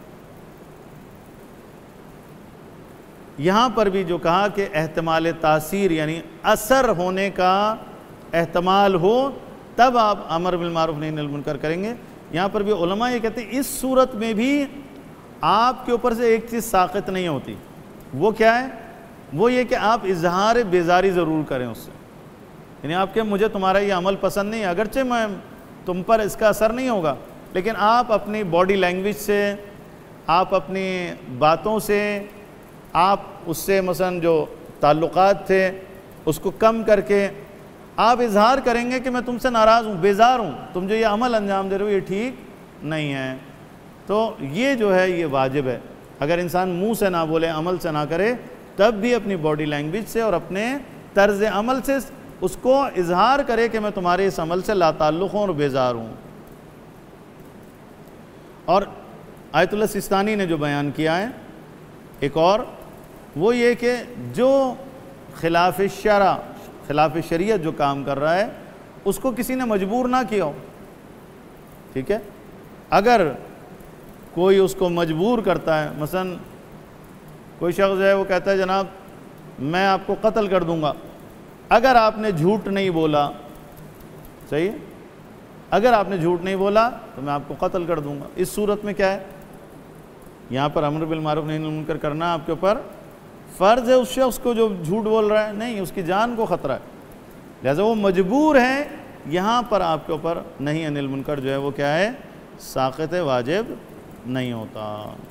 یہاں پر بھی جو کہا کہ احتمال تاثیر یعنی اثر ہونے کا احتمال ہو تب آپ امر بالمعروف نہی عن المنکر کریں گے. یہاں پر بھی علماء یہ کہتے ہیں اس صورت میں بھی آپ کے اوپر سے ایک چیز ساقط نہیں ہوتی. وہ کیا ہے؟ وہ یہ کہ آپ اظہار بیزاری ضرور کریں اس سے. یعنی آپ کہ مجھے تمہارا یہ عمل پسند نہیں ہے، اگرچہ میں تم پر اس کا اثر نہیں ہوگا، لیکن آپ اپنی باڈی لینگویج سے، آپ اپنی باتوں سے، آپ اس سے مثلا جو تعلقات تھے اس کو کم کر کے آپ اظہار کریں گے کہ میں تم سے ناراض ہوں، بیزار ہوں، تم جو یہ عمل انجام دے رہے ہو یہ ٹھیک نہیں ہے. تو یہ جو ہے یہ واجب ہے. اگر انسان منہ سے نہ بولے، عمل سے نہ کرے تب بھی اپنی باڈی لینگویج سے اور اپنے طرز عمل سے اس کو اظہار کرے کہ میں تمہارے اس عمل سے لا تعلق ہوں اور بیزار ہوں۔ اور آیت اللہ سستانی نے جو بیان کیا ہے ایک اور، وہ یہ کہ جو خلاف شرع خلاف شریعت جو کام کر رہا ہے اس کو کسی نے مجبور نہ کیا ہو، ٹھیک ہے؟ اگر کوئی اس کو مجبور کرتا ہے، مثلا کوئی شخص ہے وہ کہتا ہے جناب میں آپ کو قتل کر دوں گا اگر آپ نے جھوٹ نہیں بولا، صحیح ہے؟ اگر آپ نے جھوٹ نہیں بولا تو میں آپ کو قتل کر دوں گا۔ اس صورت میں کیا ہے؟ یہاں پر امر بالمعروف نہی عن المنکر کرنا آپ کے اوپر فرض ہے، اس شخص کو جو جھوٹ بول رہا ہے نہیں، اس کی جان کو خطرہ ہے، لہذا وہ مجبور ہے۔ یہاں پر آپ کے اوپر نہی عن المنکر جو ہے وہ کیا ہے؟ ساقط واجب نہیں ہوتا۔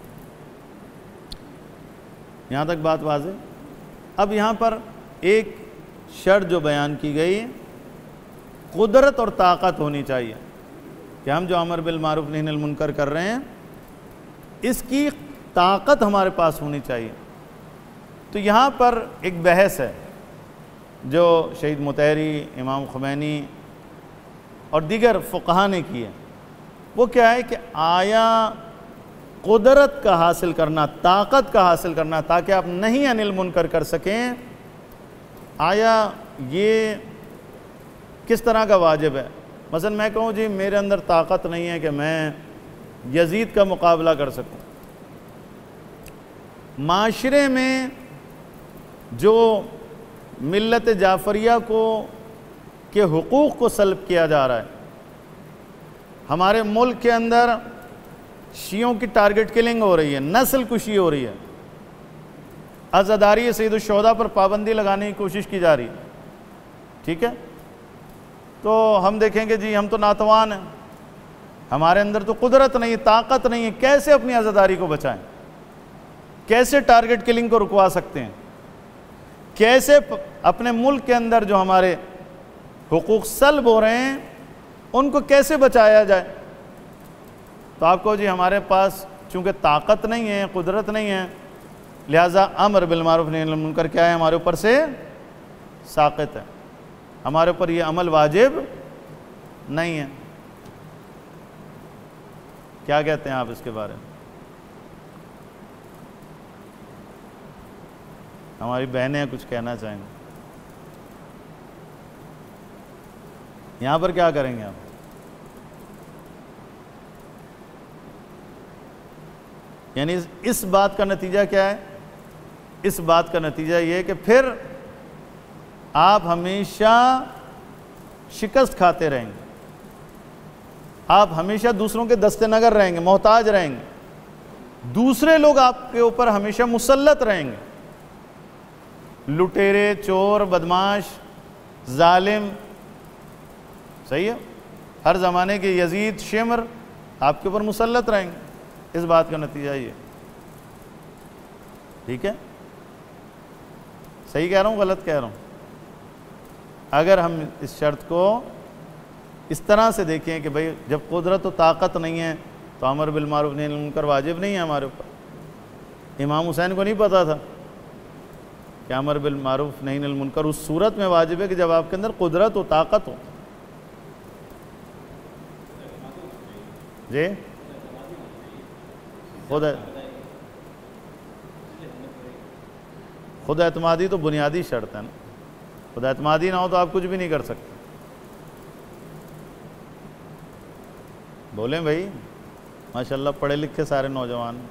یہاں تک بات واضح؟ اب یہاں پر ایک شرط جو بیان کی گئی، قدرت اور طاقت ہونی چاہیے کہ ہم جو امر بالمعروف نہی عن المنکر کر رہے ہیں اس کی طاقت ہمارے پاس ہونی چاہیے۔ تو یہاں پر ایک بحث ہے جو شہید مطہری، امام خمینی اور دیگر فقہا نے کی ہے، وہ کیا ہے کہ آیا قدرت کا حاصل کرنا، طاقت کا حاصل کرنا تاکہ آپ نہی عن المنکر کر سکیں، آیا یہ کس طرح کا واجب ہے؟ مثلا میں کہوں جی میرے اندر طاقت نہیں ہے کہ میں یزید کا مقابلہ کر سکوں۔ معاشرے میں جو ملت جعفریہ کو کے حقوق کو سلب کیا جا رہا ہے، ہمارے ملک کے اندر شیعوں کی ٹارگٹ کلنگ ہو رہی ہے، نسل کشی ہو رہی ہے، عزاداری سید الشہداء پر پابندی لگانے کی کوشش کی جا رہی ہے، ٹھیک ہے؟ تو ہم دیکھیں گے جی ہم تو ناتوان ہیں، ہمارے اندر تو قدرت نہیں، طاقت نہیں ہے، کیسے اپنی عزاداری کو بچائیں؟ کیسے ٹارگٹ کلنگ کو رکوا سکتے ہیں؟ کیسے اپنے ملک کے اندر جو ہمارے حقوق سلب ہو رہے ہیں ان کو کیسے بچایا جائے؟ تو آپ کو جی ہمارے پاس چونکہ طاقت نہیں ہے، قدرت نہیں ہے، لہٰذا امر بالمعروف نہی عن المنکر کیا ہے؟ ہمارے اوپر سے ساقط ہے، ہمارے اوپر یہ عمل واجب نہیں ہے۔ کیا کہتے ہیں آپ اس کے بارے میں؟ ہماری بہنیں کچھ کہنا چاہیں گے، یہاں پر کیا کریں گے آپ؟ یعنی اس بات کا نتیجہ کیا ہے؟ اس بات کا نتیجہ یہ ہے کہ پھر آپ ہمیشہ شکست کھاتے رہیں گے، آپ ہمیشہ دوسروں کے دست نگر رہیں گے، محتاج رہیں گے، دوسرے لوگ آپ کے اوپر ہمیشہ مسلط رہیں گے، لٹیرے، چور، بدماش، ظالم، صحیح ہے؟ ہر زمانے کے یزید، شمر آپ کے اوپر مسلط رہیں گے۔ اس بات کا نتیجہ یہ، ٹھیک ہے؟ صحیح کہہ رہا ہوں غلط کہہ رہا ہوں؟ اگر ہم اس شرط کو اس طرح سے دیکھیں کہ بھئی جب قدرت و طاقت نہیں ہے تو امر بالمعروف نہی عن المنکر واجب نہیں ہے ہمارے اوپر۔ امام حسین کو نہیں پتا تھا کہ امر بالمعروف نہی عن المنکر اس صورت میں واجب ہے کہ جب آپ کے اندر قدرت و طاقت ہو۔ جی خود خود اعتمادی تو بنیادی شرط ہے نا، خود اعتمادی نہ ہو تو آپ کچھ بھی نہیں کر سکتے۔ بولیں بھائی، ماشاءاللہ پڑھے لکھے سارے نوجوان۔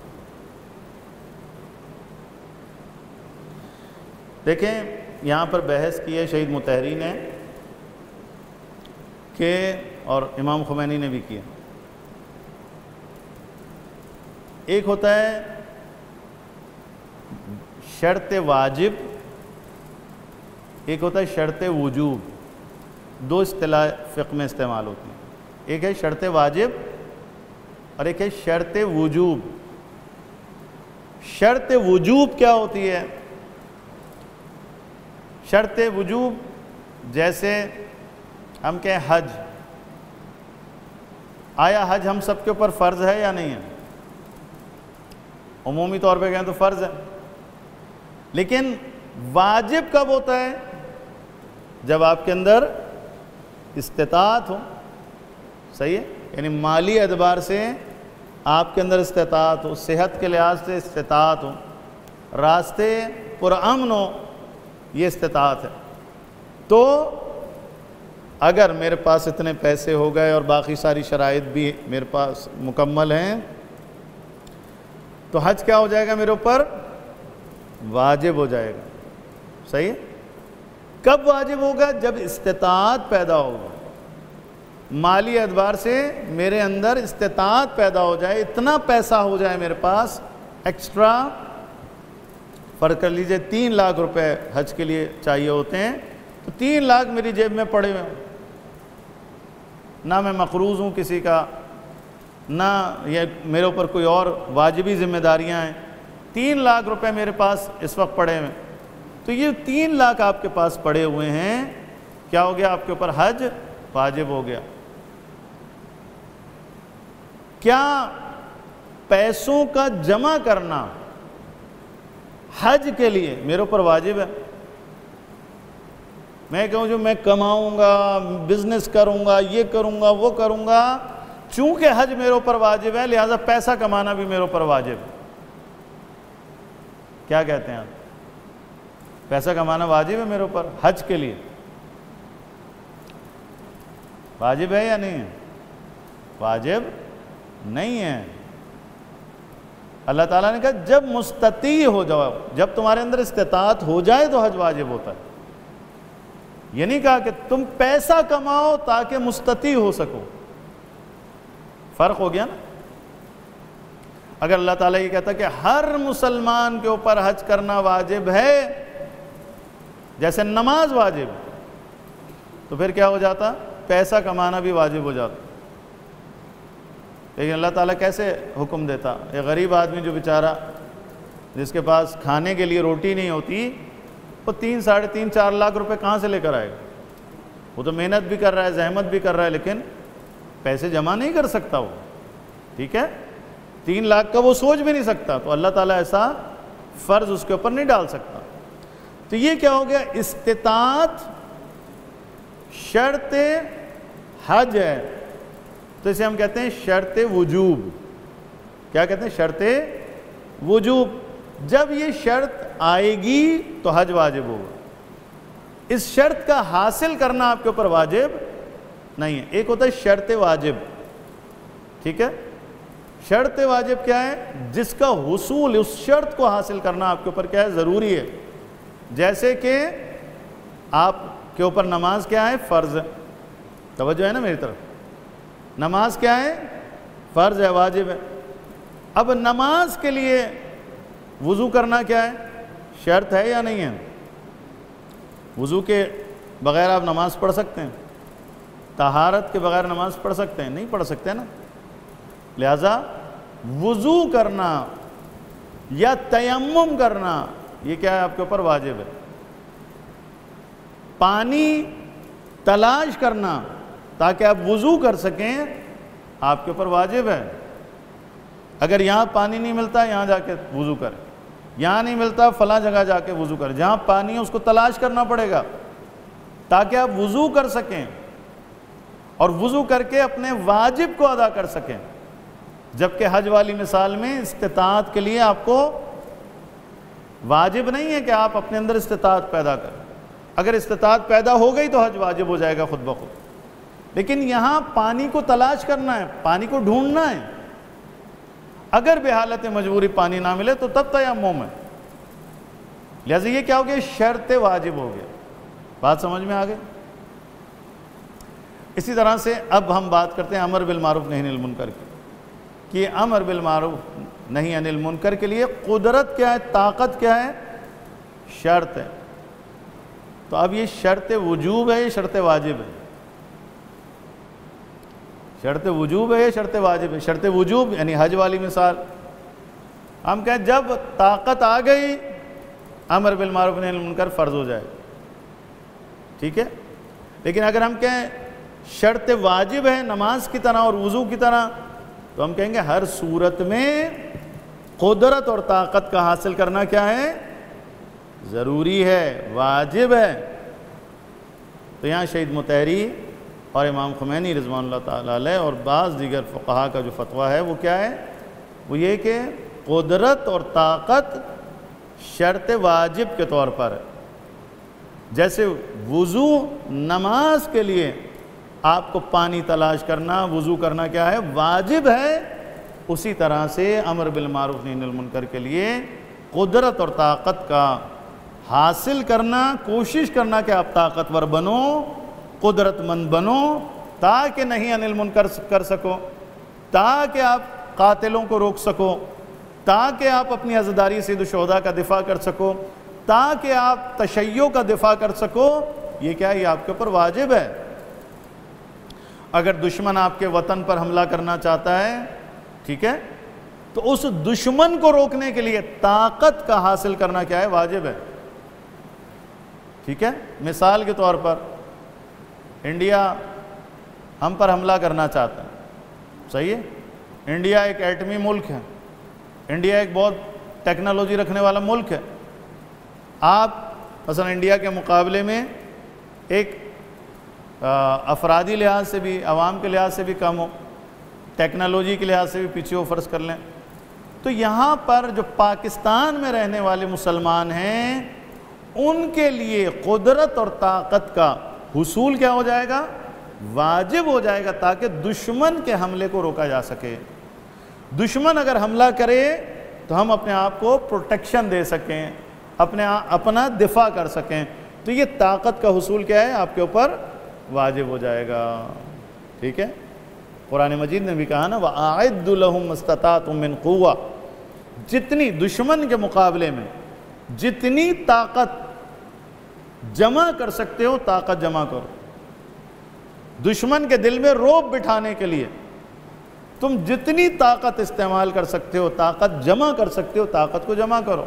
دیکھیں یہاں پر بحث کی ہے شہید مطہری نے کہ، اور امام خمینی نے بھی کیا۔ ایک ہوتا ہے شرط واجب، ایک ہوتا ہے شرط وجوب۔ دو اصطلاح فقہ میں استعمال ہوتی ہیں، ایک ہے شرط واجب اور ایک ہے شرط وجوب۔ شرط وجوب کیا ہوتی ہے؟ شرط وجوب جیسے ہم کہیں حج، آیا حج ہم سب کے اوپر فرض ہے یا نہیں ہے؟ عمومی طور پہ کہیں تو فرض ہے، لیکن واجب کب ہوتا ہے؟ جب آپ کے اندر استطاعت ہو. صحیح ہے؟ یعنی مالی اعتبار سے آپ کے اندر استطاعت ہو، صحت کے لحاظ سے استطاعت ہو، راستے پرامن ہو، یہ استطاعت ہے. تو اگر میرے پاس اتنے پیسے ہو گئے اور باقی ساری شرائط بھی میرے پاس مکمل ہیں تو حج کیا ہو جائے گا میرے اوپر؟ واجب ہو جائے گا. صحیح ہے؟ کب واجب ہوگا؟ جب استطاعت پیدا ہوگا. مالی اعتبار سے میرے اندر استطاعت پیدا ہو جائے، اتنا پیسہ ہو جائے میرے پاس ایکسٹرا. فرض کر لیجئے تین لاکھ روپے حج کے لیے چاہیے ہوتے ہیں، تو تین لاکھ میری جیب میں پڑے ہوئے ہیں، نہ میں مقروض ہوں کسی کا، نہ یہ میرے اوپر کوئی اور واجبی ذمہ داریاں ہیں. تین لاکھ روپے میرے پاس اس وقت پڑے ہوئے ہیں. تو یہ تین لاکھ آپ کے پاس پڑے ہوئے ہیں، کیا ہو گیا؟ آپ کے اوپر حج واجب ہو گیا. کیا پیسوں کا جمع کرنا حج کے لیے میرے اوپر واجب ہے؟ میں کہوں جو میں کماؤں گا، بزنس کروں گا، یہ کروں گا، وہ کروں گا، چونکہ حج میرے اوپر واجب ہے لہذا پیسہ کمانا بھی میرے اوپر واجب ہے. کیا کہتے ہیں آپ؟ پیسہ کمانا واجب ہے میرے اوپر حج کے لیے؟ واجب ہے یا نہیں ہے؟ واجب نہیں ہے. اللہ تعالیٰ نے کہا جب مستطیع ہو جاؤ، جب تمہارے اندر استطاعت ہو جائے تو حج واجب ہوتا ہے. یہ نہیں کہا کہ تم پیسہ کماؤ تاکہ مستطیع ہو سکو. فرق ہو گیا نا. اگر اللہ تعالیٰ یہ کہتا کہ ہر مسلمان کے اوپر حج کرنا واجب ہے جیسے نماز واجب، تو پھر کیا ہو جاتا؟ پیسہ کمانا بھی واجب ہو جاتا. لیکن اللہ تعالیٰ کیسے حکم دیتا؟ ایک غریب آدمی جو بیچارہ جس کے پاس کھانے کے لیے روٹی نہیں ہوتی، وہ تین ساڑھے تین چار لاکھ روپے کہاں سے لے کر آئے گا؟ وہ تو محنت بھی کر رہا ہے، زحمت بھی کر رہا ہے، لیکن پیسے جمع نہیں کر سکتا وہ. ٹھیک ہے؟ تین لاکھ کا وہ سوچ بھی نہیں سکتا. تو اللہ تعالیٰ ایسا فرض اس کے اوپر نہیں ڈال سکتا. تو یہ کیا ہو گیا؟ استطاعت شرط حج ہے، تو اسے ہم کہتے ہیں شرط وجوب. کیا کہتے ہیں؟ شرط وجوب. جب یہ شرط آئے گی تو حج واجب ہوگا. اس شرط کا حاصل کرنا آپ کے اوپر واجب نہیں ہے. ایک ہوتا ہے شرط واجب. ٹھیک ہے؟ شرط واجب کیا ہے؟ جس کا حصول، اس شرط کو حاصل کرنا آپ کے اوپر کیا ہے؟ ضروری ہے. جیسے کہ آپ کے اوپر نماز کیا ہے؟ فرض ہے. توجہ ہے نا میری طرف؟ نماز کیا ہے؟ فرض ہے، واجب ہے. اب نماز کے لیے وضو کرنا کیا ہے؟ شرط ہے یا نہیں ہے؟ وضو کے بغیر آپ نماز پڑھ سکتے ہیں؟ طہارت کے بغیر نماز پڑھ سکتے ہیں؟ نہیں پڑھ سکتے نا. لہذا وضو کرنا یا تیمم کرنا یہ کیا ہے؟ آپ کے اوپر واجب ہے. پانی تلاش کرنا تاکہ آپ وضو کر سکیں آپ کے اوپر واجب ہے. اگر یہاں پانی نہیں ملتا یہاں جا کے وضو کریں، یہاں نہیں ملتا فلاں جگہ جا کے وضو کریں. جہاں پانی ہے اس کو تلاش کرنا پڑے گا تاکہ آپ وضو کر سکیں اور وضو کر کے اپنے واجب کو ادا کر سکیں. جبکہ حج والی مثال میں استطاعت کے لیے آپ کو واجب نہیں ہے کہ آپ اپنے اندر استطاعت پیدا کریں. اگر استطاعت پیدا ہو گئی تو حج واجب ہو جائے گا خود بخود. لیکن یہاں پانی کو تلاش کرنا ہے، پانی کو ڈھونڈنا ہے. اگر بحالت مجبوری پانی نہ ملے تو تب تیمم ہے. لہذا یہ کیا ہو گیا؟ شرط واجب ہو گیا. بات سمجھ میں آ گئی؟ اسی طرح سے اب ہم بات کرتے ہیں امر بالمعروف نہی عن المنکر کی. کہ امر بالمعروف نہی عن المنکر کے لیے قدرت کیا ہے؟ طاقت کیا ہے؟ شرط ہے. تو اب یہ شرط وجوب ہے، یہ شرط واجب ہے؟ شرط وجوب ہے، یہ شرط واجب ہے؟ شرط وجوب یعنی حج والی مثال ہم کہیں جب طاقت آ گئی امر بالمعروف نہی عن المنکر فرض ہو جائے. ٹھیک ہے؟ لیکن اگر ہم کہیں شرط واجب ہے نماز کی طرح اور وضو کی طرح تو ہم کہیں گے ہر صورت میں قدرت اور طاقت کا حاصل کرنا کیا ہے؟ ضروری ہے، واجب ہے۔ تو یہاں شہید مطہری اور امام خمینی رضوان اللہ تعالیٰ علیہ اور بعض دیگر فقہا کا جو فتویٰ ہے وہ کیا ہے؟ وہ یہ کہ قدرت اور طاقت شرط واجب کے طور پر ہے۔ جیسے وضو نماز کے لیے آپ کو پانی تلاش کرنا، وضو کرنا کیا ہے؟ واجب ہے۔ اسی طرح سے امر بالمعروف نہی عن المنکر کے لیے قدرت اور طاقت کا حاصل کرنا، کوشش کرنا کہ آپ طاقتور بنو، قدرت مند بنو، تاکہ نہی عن المنکر کر سکو، تاکہ آپ قاتلوں کو روک سکو، تاکہ آپ اپنی عزاداری سید الشہداء کا دفاع کر سکو، تاکہ آپ تشیع کا دفاع کر سکو۔ یہ کیا ہے؟ یہ آپ کے اوپر واجب ہے۔ اگر دشمن آپ کے وطن پر حملہ کرنا چاہتا ہے، ٹھیک ہے، تو اس دشمن کو روکنے کے لیے طاقت کا حاصل کرنا کیا ہے؟ واجب ہے۔ ٹھیک ہے، مثال کے طور پر انڈیا ہم پر حملہ کرنا چاہتا ہے، صحیح ہے، انڈیا ایک ایٹمی ملک ہے، انڈیا ایک بہت ٹیکنالوجی رکھنے والا ملک ہے۔ آپ مثلا انڈیا کے مقابلے میں ایک افرادی لحاظ سے بھی، عوام کے لحاظ سے بھی کم ہو، ٹیکنالوجی کے لحاظ سے بھی پیچھے ہو فرض کر لیں، تو یہاں پر جو پاکستان میں رہنے والے مسلمان ہیں ان کے لیے قدرت اور طاقت کا حصول کیا ہو جائے گا؟ واجب ہو جائے گا، تاکہ دشمن کے حملے کو روکا جا سکے۔ دشمن اگر حملہ کرے تو ہم اپنے آپ کو پروٹیکشن دے سکیں، اپنے اپنا دفاع کر سکیں، تو یہ طاقت کا حصول کیا ہے؟ آپ کے اوپر واجب ہو جائے گا۔ ٹھیک ہے، قرآن مجید نے بھی کہا نا وَأَعِدُّ لَهُمْ مَا اسْتَطَعْتُم مِّن قُوَّةٍ، جتنی دشمن کے مقابلے میں جتنی طاقت جمع کر سکتے ہو طاقت جمع کرو۔ دشمن کے دل میں رعب بٹھانے کے لیے تم جتنی طاقت استعمال کر سکتے ہو، طاقت جمع کر سکتے ہو، طاقت کو جمع کرو۔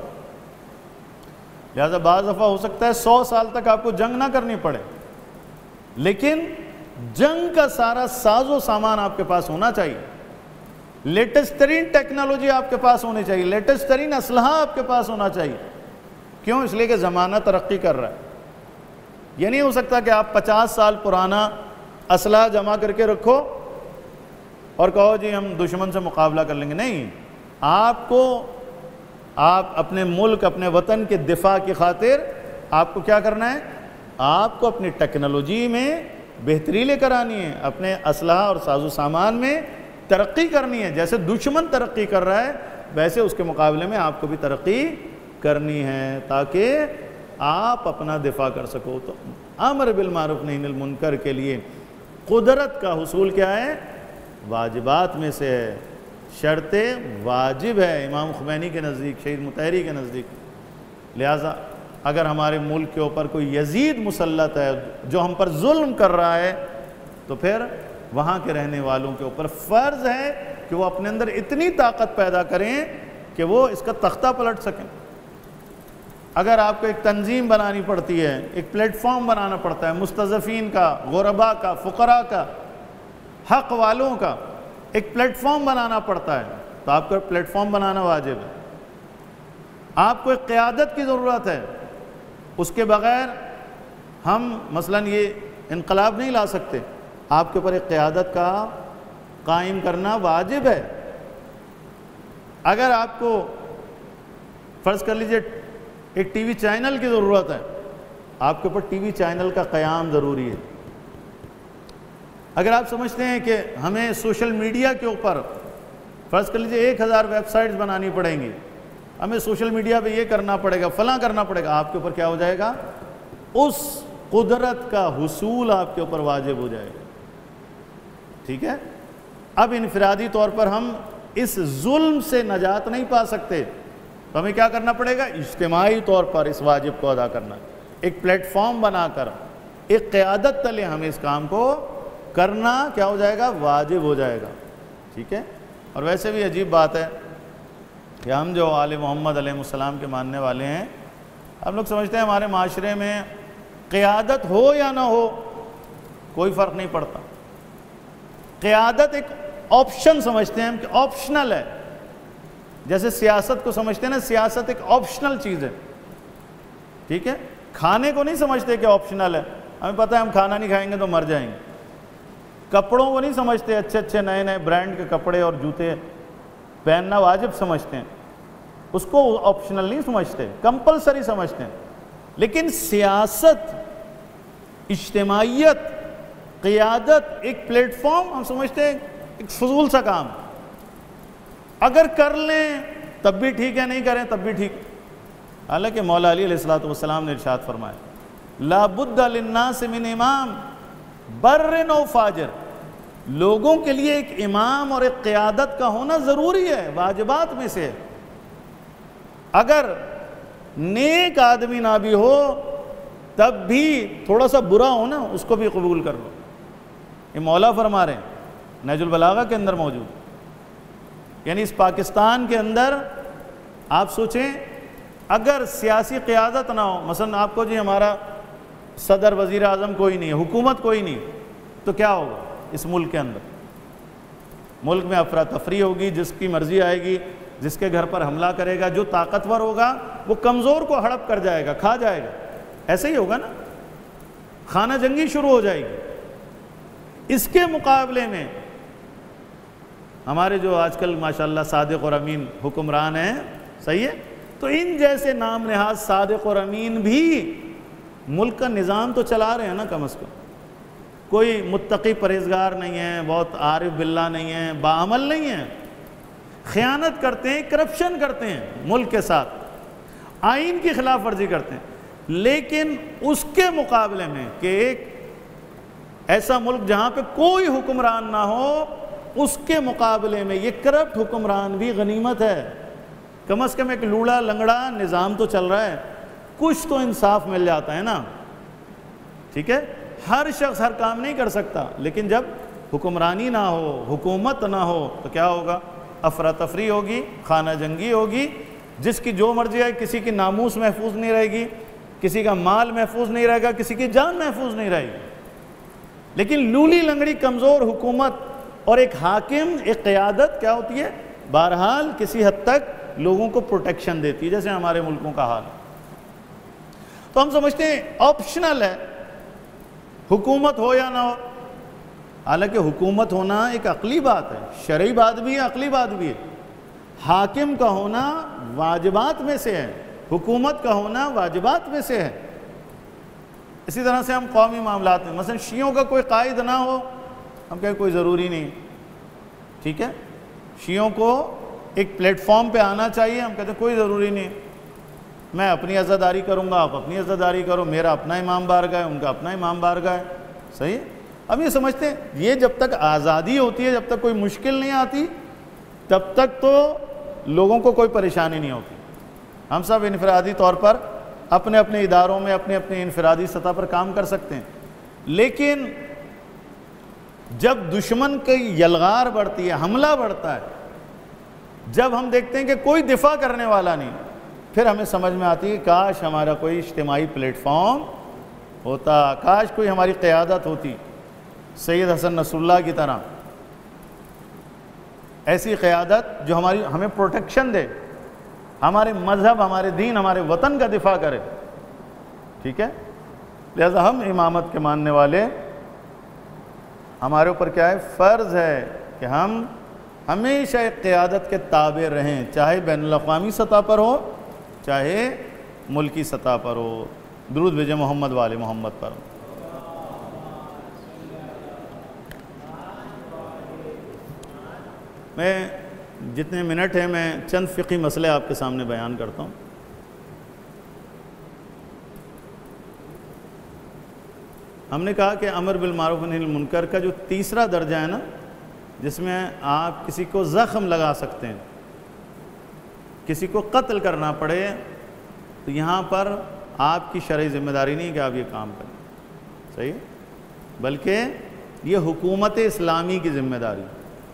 لہذا بعض دفعہ ہو سکتا ہے سو سال تک آپ کو جنگ نہ کرنی پڑے، لیکن جنگ کا سارا ساز و سامان آپ کے پاس ہونا چاہیے، لیٹسٹ ترین ٹیکنالوجی آپ کے پاس ہونی چاہیے، لیٹسٹ ترین اسلحہ آپ کے پاس ہونا چاہیے۔ کیوں؟ اس لیے کہ زمانہ ترقی کر رہا ہے۔ یہ نہیں ہو سکتا کہ آپ پچاس سال پرانا اسلحہ جمع کر کے رکھو اور کہو جی ہم دشمن سے مقابلہ کر لیں گے۔ نہیں، آپ کو آپ اپنے ملک، اپنے وطن کے دفاع کی خاطر آپ کو کیا کرنا ہے؟ آپ کو اپنی ٹیکنالوجی میں بہتری لے کر آنی ہے، اپنے اسلحہ اور ساز و سامان میں ترقی کرنی ہے۔ جیسے دشمن ترقی کر رہا ہے ویسے اس کے مقابلے میں آپ کو بھی ترقی کرنی ہے، تاکہ آپ اپنا دفاع کر سکو۔ تو امر بالمعروف نہی عن المنکر کے لیے قدرت کا حصول کیا ہے؟ واجبات میں سے ہے، شرط واجب ہے امام خمینی کے نزدیک، شہید مطہری کے نزدیک۔ لہٰذا اگر ہمارے ملک کے اوپر کوئی یزید مسلط ہے جو ہم پر ظلم کر رہا ہے، تو پھر وہاں کے رہنے والوں کے اوپر فرض ہے کہ وہ اپنے اندر اتنی طاقت پیدا کریں کہ وہ اس کا تختہ پلٹ سکیں۔ اگر آپ کو ایک تنظیم بنانی پڑتی ہے، ایک پلیٹ فارم بنانا پڑتا ہے مستضعفین کا، غربا کا، فقراء کا، حق والوں کا، ایک پلیٹ فارم بنانا پڑتا ہے، تو آپ کو پلیٹ فارم بنانا واجب ہے۔ آپ کو ایک قیادت کی ضرورت ہے، اس کے بغیر ہم مثلاً یہ انقلاب نہیں لا سکتے۔ آپ کے اوپر ایک قیادت کا قائم کرنا واجب ہے۔ اگر آپ کو فرض کر لیجئے ایک ٹی وی چینل کی ضرورت ہے، آپ کے اوپر ٹی وی چینل کا قیام ضروری ہے۔ اگر آپ سمجھتے ہیں کہ ہمیں سوشل میڈیا کے اوپر فرض کر لیجئے ایک ہزار ویب سائٹس بنانی پڑیں گی، ہمیں سوشل میڈیا پہ یہ کرنا پڑے گا، فلاں کرنا پڑے گا، آپ کے اوپر کیا ہو جائے گا؟ اس قدرت کا حصول آپ کے اوپر واجب ہو جائے گا۔ ٹھیک ہے، اب انفرادی طور پر ہم اس ظلم سے نجات نہیں پا سکتے، تو ہمیں کیا کرنا پڑے گا؟ اجتماعی طور پر اس واجب کو ادا کرنا، ایک پلیٹ فارم بنا کر ایک قیادت تلے ہمیں اس کام کو کرنا کیا ہو جائے گا؟ واجب ہو جائے گا۔ ٹھیک ہے، اور ویسے بھی عجیب بات ہے کہ ہم جو آل محمد علیہ السلام کے ماننے والے ہیں، ہم لوگ سمجھتے ہیں ہمارے معاشرے میں قیادت ہو یا نہ ہو کوئی فرق نہیں پڑتا، قیادت ایک آپشن سمجھتے ہیں ہم کہ آپشنل ہے، جیسے سیاست کو سمجھتے ہیں نا، سیاست ایک آپشنل چیز ہے، ٹھیک ہے، کھانے کو نہیں سمجھتے کہ آپشنل ہے، ہمیں پتہ ہے ہم کھانا نہیں کھائیں گے تو مر جائیں گے. کپڑوں کو نہیں سمجھتے، اچھے اچھے نئے نئے برانڈ کے کپڑے اور جوتے پہننا واجب سمجھتے ہیں، اس کو آپشنل نہیں سمجھتے، کمپلسری سمجھتے ہیں. لیکن سیاست، اجتماعیت، قیادت، ایک پلیٹ فارم ہم سمجھتے ہیں ایک فضول سا کام، اگر کر لیں تب بھی ٹھیک ہے، نہیں کریں تب بھی ٹھیک. حالانکہ مولا علی علیہ الصلوۃ والسلام نے ارشاد فرمایا لا بد للناس من امام بر و فاجر، لوگوں کے لیے ایک امام اور ایک قیادت کا ہونا ضروری ہے، واجبات میں سے. اگر نیک آدمی نہ بھی ہو تب بھی تھوڑا سا برا ہو نا، اس کو بھی قبول کر لو. یہ مولا فرما رہے ہیں نہج البلاغہ کے اندر موجود. یعنی اس پاکستان کے اندر آپ سوچیں اگر سیاسی قیادت نہ ہو، مثلا آپ کو جی ہمارا صدر وزیر اعظم کوئی نہیں ہے، حکومت کوئی نہیں، تو کیا ہوگا اس ملک کے اندر؟ ملک میں افراتفری ہوگی، جس کی مرضی آئے گی، جس کے گھر پر حملہ کرے گا، جو طاقتور ہوگا وہ کمزور کو ہڑپ کر جائے گا، کھا جائے گا. ایسے ہی ہوگا نا، خانہ جنگی شروع ہو جائے گی. اس کے مقابلے میں ہمارے جو آج کل ماشاءاللہ صادق اور امین حکمران ہیں، صحیح ہے، تو ان جیسے نام نہاد صادق اور امین بھی ملک کا نظام تو چلا رہے ہیں نا. کم از کم کوئی متقی پرہیزگار نہیں ہے، بہت عارف باللہ نہیں ہے، باعمل نہیں ہے، خیانت کرتے ہیں، کرپشن کرتے ہیں ملک کے ساتھ، آئین کی خلاف ورزی کرتے ہیں. لیکن اس کے مقابلے میں کہ ایک ایسا ملک جہاں پہ کوئی حکمران نہ ہو، اس کے مقابلے میں یہ کرپٹ حکمران بھی غنیمت ہے. کم از کم ایک لوڑا لنگڑا نظام تو چل رہا ہے، کچھ تو انصاف مل جاتا ہے نا. ٹھیک ہے، ہر شخص ہر کام نہیں کر سکتا، لیکن جب حکمرانی نہ ہو، حکومت نہ ہو، تو کیا ہوگا؟ افراتفری ہوگی، خانہ جنگی ہوگی، جس کی جو مرضی آئے، کسی کی ناموس محفوظ نہیں رہے گی، کسی کا مال محفوظ نہیں رہے گا، کسی کی جان محفوظ نہیں رہے گی. لیکن لولی لنگڑی کمزور حکومت اور ایک حاکم، ایک قیادت کیا ہوتی ہے؟ بہرحال کسی حد تک لوگوں کو پروٹیکشن دیتی ہے، جیسے ہمارے ملکوں کا حال. تو ہم سمجھتے ہیں آپشنل ہے، حکومت ہو یا نہ ہو. حالانکہ حکومت ہونا ایک عقلی بات ہے، شرعی بات بھی ہے، عقلی بات بھی ہے. حاکم کا ہونا واجبات میں سے ہے، حکومت کا ہونا واجبات میں سے ہے. اسی طرح سے ہم قومی معاملات میں مثلا شیعوں کا کوئی قائد نہ ہو، ہم کہیں کوئی ضروری نہیں. ٹھیک ہے، شیعوں کو ایک پلیٹ فارم پہ آنا چاہیے، ہم کہتے ہیں کوئی ضروری نہیں، میں اپنی عزاداری کروں گا، آپ اپنی عزاداری کرو، میرا اپنا امام بارگاہ ہے، ان کا اپنا امام بارگاہ ہے. صحیح ہے. ہم یہ سمجھتے ہیں یہ جب تک آزادی ہوتی ہے، جب تک کوئی مشکل نہیں آتی، تب تک تو لوگوں کو کوئی پریشانی نہیں ہوتی. ہم سب انفرادی طور پر اپنے اپنے اداروں میں اپنے اپنے انفرادی سطح پر کام کر سکتے ہیں. لیکن جب دشمن کی یلغار بڑھتی ہے، حملہ بڑھتا ہے، جب ہم دیکھتے ہیں کہ کوئی دفاع کرنے والا نہیں، پھر ہمیں سمجھ میں آتی ہے کہ کاش ہمارا کوئی اجتماعی پلیٹ فارم ہوتا، کاش کوئی ہماری قیادت ہوتی سید حسن نصر اللہ کی طرح، ایسی قیادت جو ہماری ہمیں پروٹیکشن دے، ہمارے مذہب، ہمارے دین، ہمارے وطن کا دفاع کرے. ٹھیک ہے، لہذا ہم امامت کے ماننے والے، ہمارے اوپر کیا ہے؟ فرض ہے کہ ہم ہمیشہ ایک قیادت کے تابع رہیں، چاہے بین الاقوامی سطح پر ہو، چاہے ملکی سطح پر ہو. درود بھیجیں محمد والے محمد پر. میں جتنے منٹ ہیں میں چند فقہی مسئلے آپ کے سامنے بیان کرتا ہوں. ہم نے کہا کہ امر بالمعروف و نہی عن المنکر کا جو تیسرا درجہ ہے نا، جس میں آپ کسی کو زخم لگا سکتے ہیں، کسی کو قتل کرنا پڑے، تو یہاں پر آپ کی شرعی ذمہ داری نہیں کہ آپ یہ کام کریں. صحیح، بلکہ یہ حکومت اسلامی کی ذمہ داری.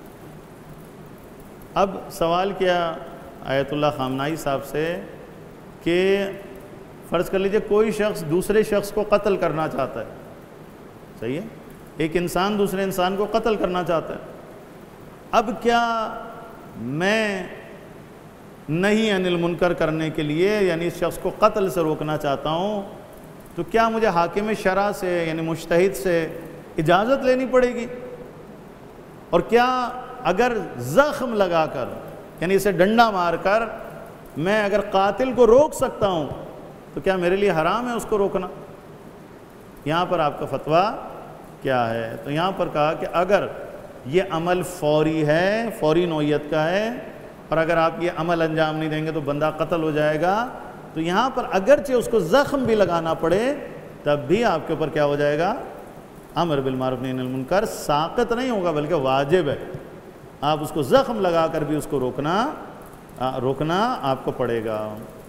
اب سوال کیا آیت اللہ خامنائی صاحب سے کہ فرض کر لیجئے کوئی شخص دوسرے شخص کو قتل کرنا چاہتا ہے. صحیح ہے، ایک انسان دوسرے انسان کو قتل کرنا چاہتا ہے. اب کیا میں نہیں انل منکر کرنے کے لیے، یعنی اس شخص کو قتل سے روکنا چاہتا ہوں، تو کیا مجھے حاکم شرع سے یعنی مجتہد سے اجازت لینی پڑے گی؟ اور کیا اگر زخم لگا کر یعنی اسے ڈنڈا مار کر میں اگر قاتل کو روک سکتا ہوں تو کیا میرے لیے حرام ہے اس کو روکنا؟ یہاں پر آپ کا فتویٰ کیا ہے؟ تو یہاں پر کہا کہ اگر یہ عمل فوری ہے، فوری نوعیت کا ہے، اور اگر آپ یہ عمل انجام نہیں دیں گے تو بندہ قتل ہو جائے گا، تو یہاں پر اگرچہ اس کو زخم بھی لگانا پڑے تب بھی آپ کے اوپر کیا ہو جائے گا؟ امر بالمعروف نہی عن المنکر ساقط نہیں ہوگا بلکہ واجب ہے۔ آپ اس کو زخم لگا کر بھی اس کو روکنا روکنا آپ کو پڑے گا۔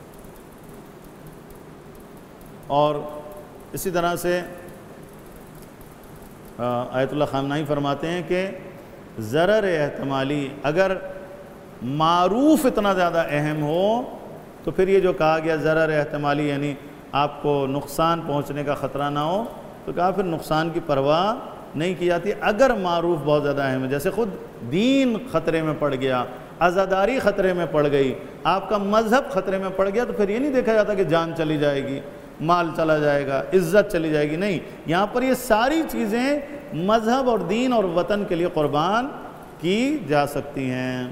اور اسی طرح سے آیت اللہ خامنہئی فرماتے ہیں کہ ضرر احتمالی اگر معروف اتنا زیادہ اہم ہو تو پھر یہ جو کہا گیا ضرر احتمالی یعنی آپ کو نقصان پہنچنے کا خطرہ نہ ہو، تو کہا پھر نقصان کی پرواہ نہیں کی جاتی اگر معروف بہت زیادہ اہم ہے۔ جیسے خود دین خطرے میں پڑ گیا، عزاداری خطرے میں پڑ گئی، آپ کا مذہب خطرے میں پڑ گیا، تو پھر یہ نہیں دیکھا جاتا کہ جان چلی جائے گی، مال چلا جائے گا، عزت چلی جائے گی، نہیں، یہاں پر یہ ساری چیزیں مذہب اور دین اور وطن کے لیے قربان کی جا سکتی ہیں۔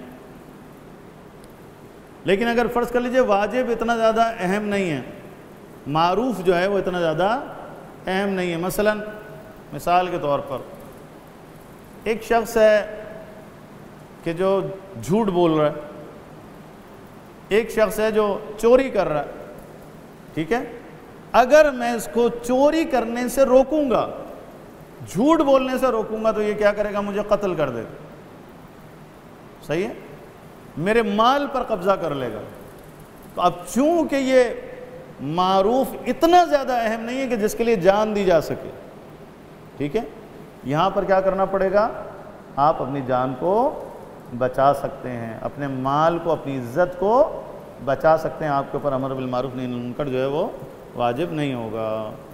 لیکن اگر فرض کر لیجئے واجب اتنا زیادہ اہم نہیں ہے، معروف جو ہے وہ اتنا زیادہ اہم نہیں ہے، مثلا مثال کے طور پر ایک شخص ہے کہ جو جھوٹ بول رہا ہے، ایک شخص ہے جو چوری کر رہا ہے، ٹھیک ہے، اگر میں اس کو چوری کرنے سے روکوں گا، جھوٹ بولنے سے روکوں گا، تو یہ کیا کرے گا؟ مجھے قتل کر دے گا، صحیح ہے، میرے مال پر قبضہ کر لے گا۔ تو اب چونکہ یہ معروف اتنا زیادہ اہم نہیں ہے کہ جس کے لیے جان دی جا سکے، ٹھیک ہے، یہاں پر کیا کرنا پڑے گا؟ آپ اپنی جان کو بچا سکتے ہیں، اپنے مال کو، اپنی عزت کو بچا سکتے ہیں، آپ کے اوپر امر بالمعروف نہی عن المنکر جو ہے وہ واجب نہیں ہوگا۔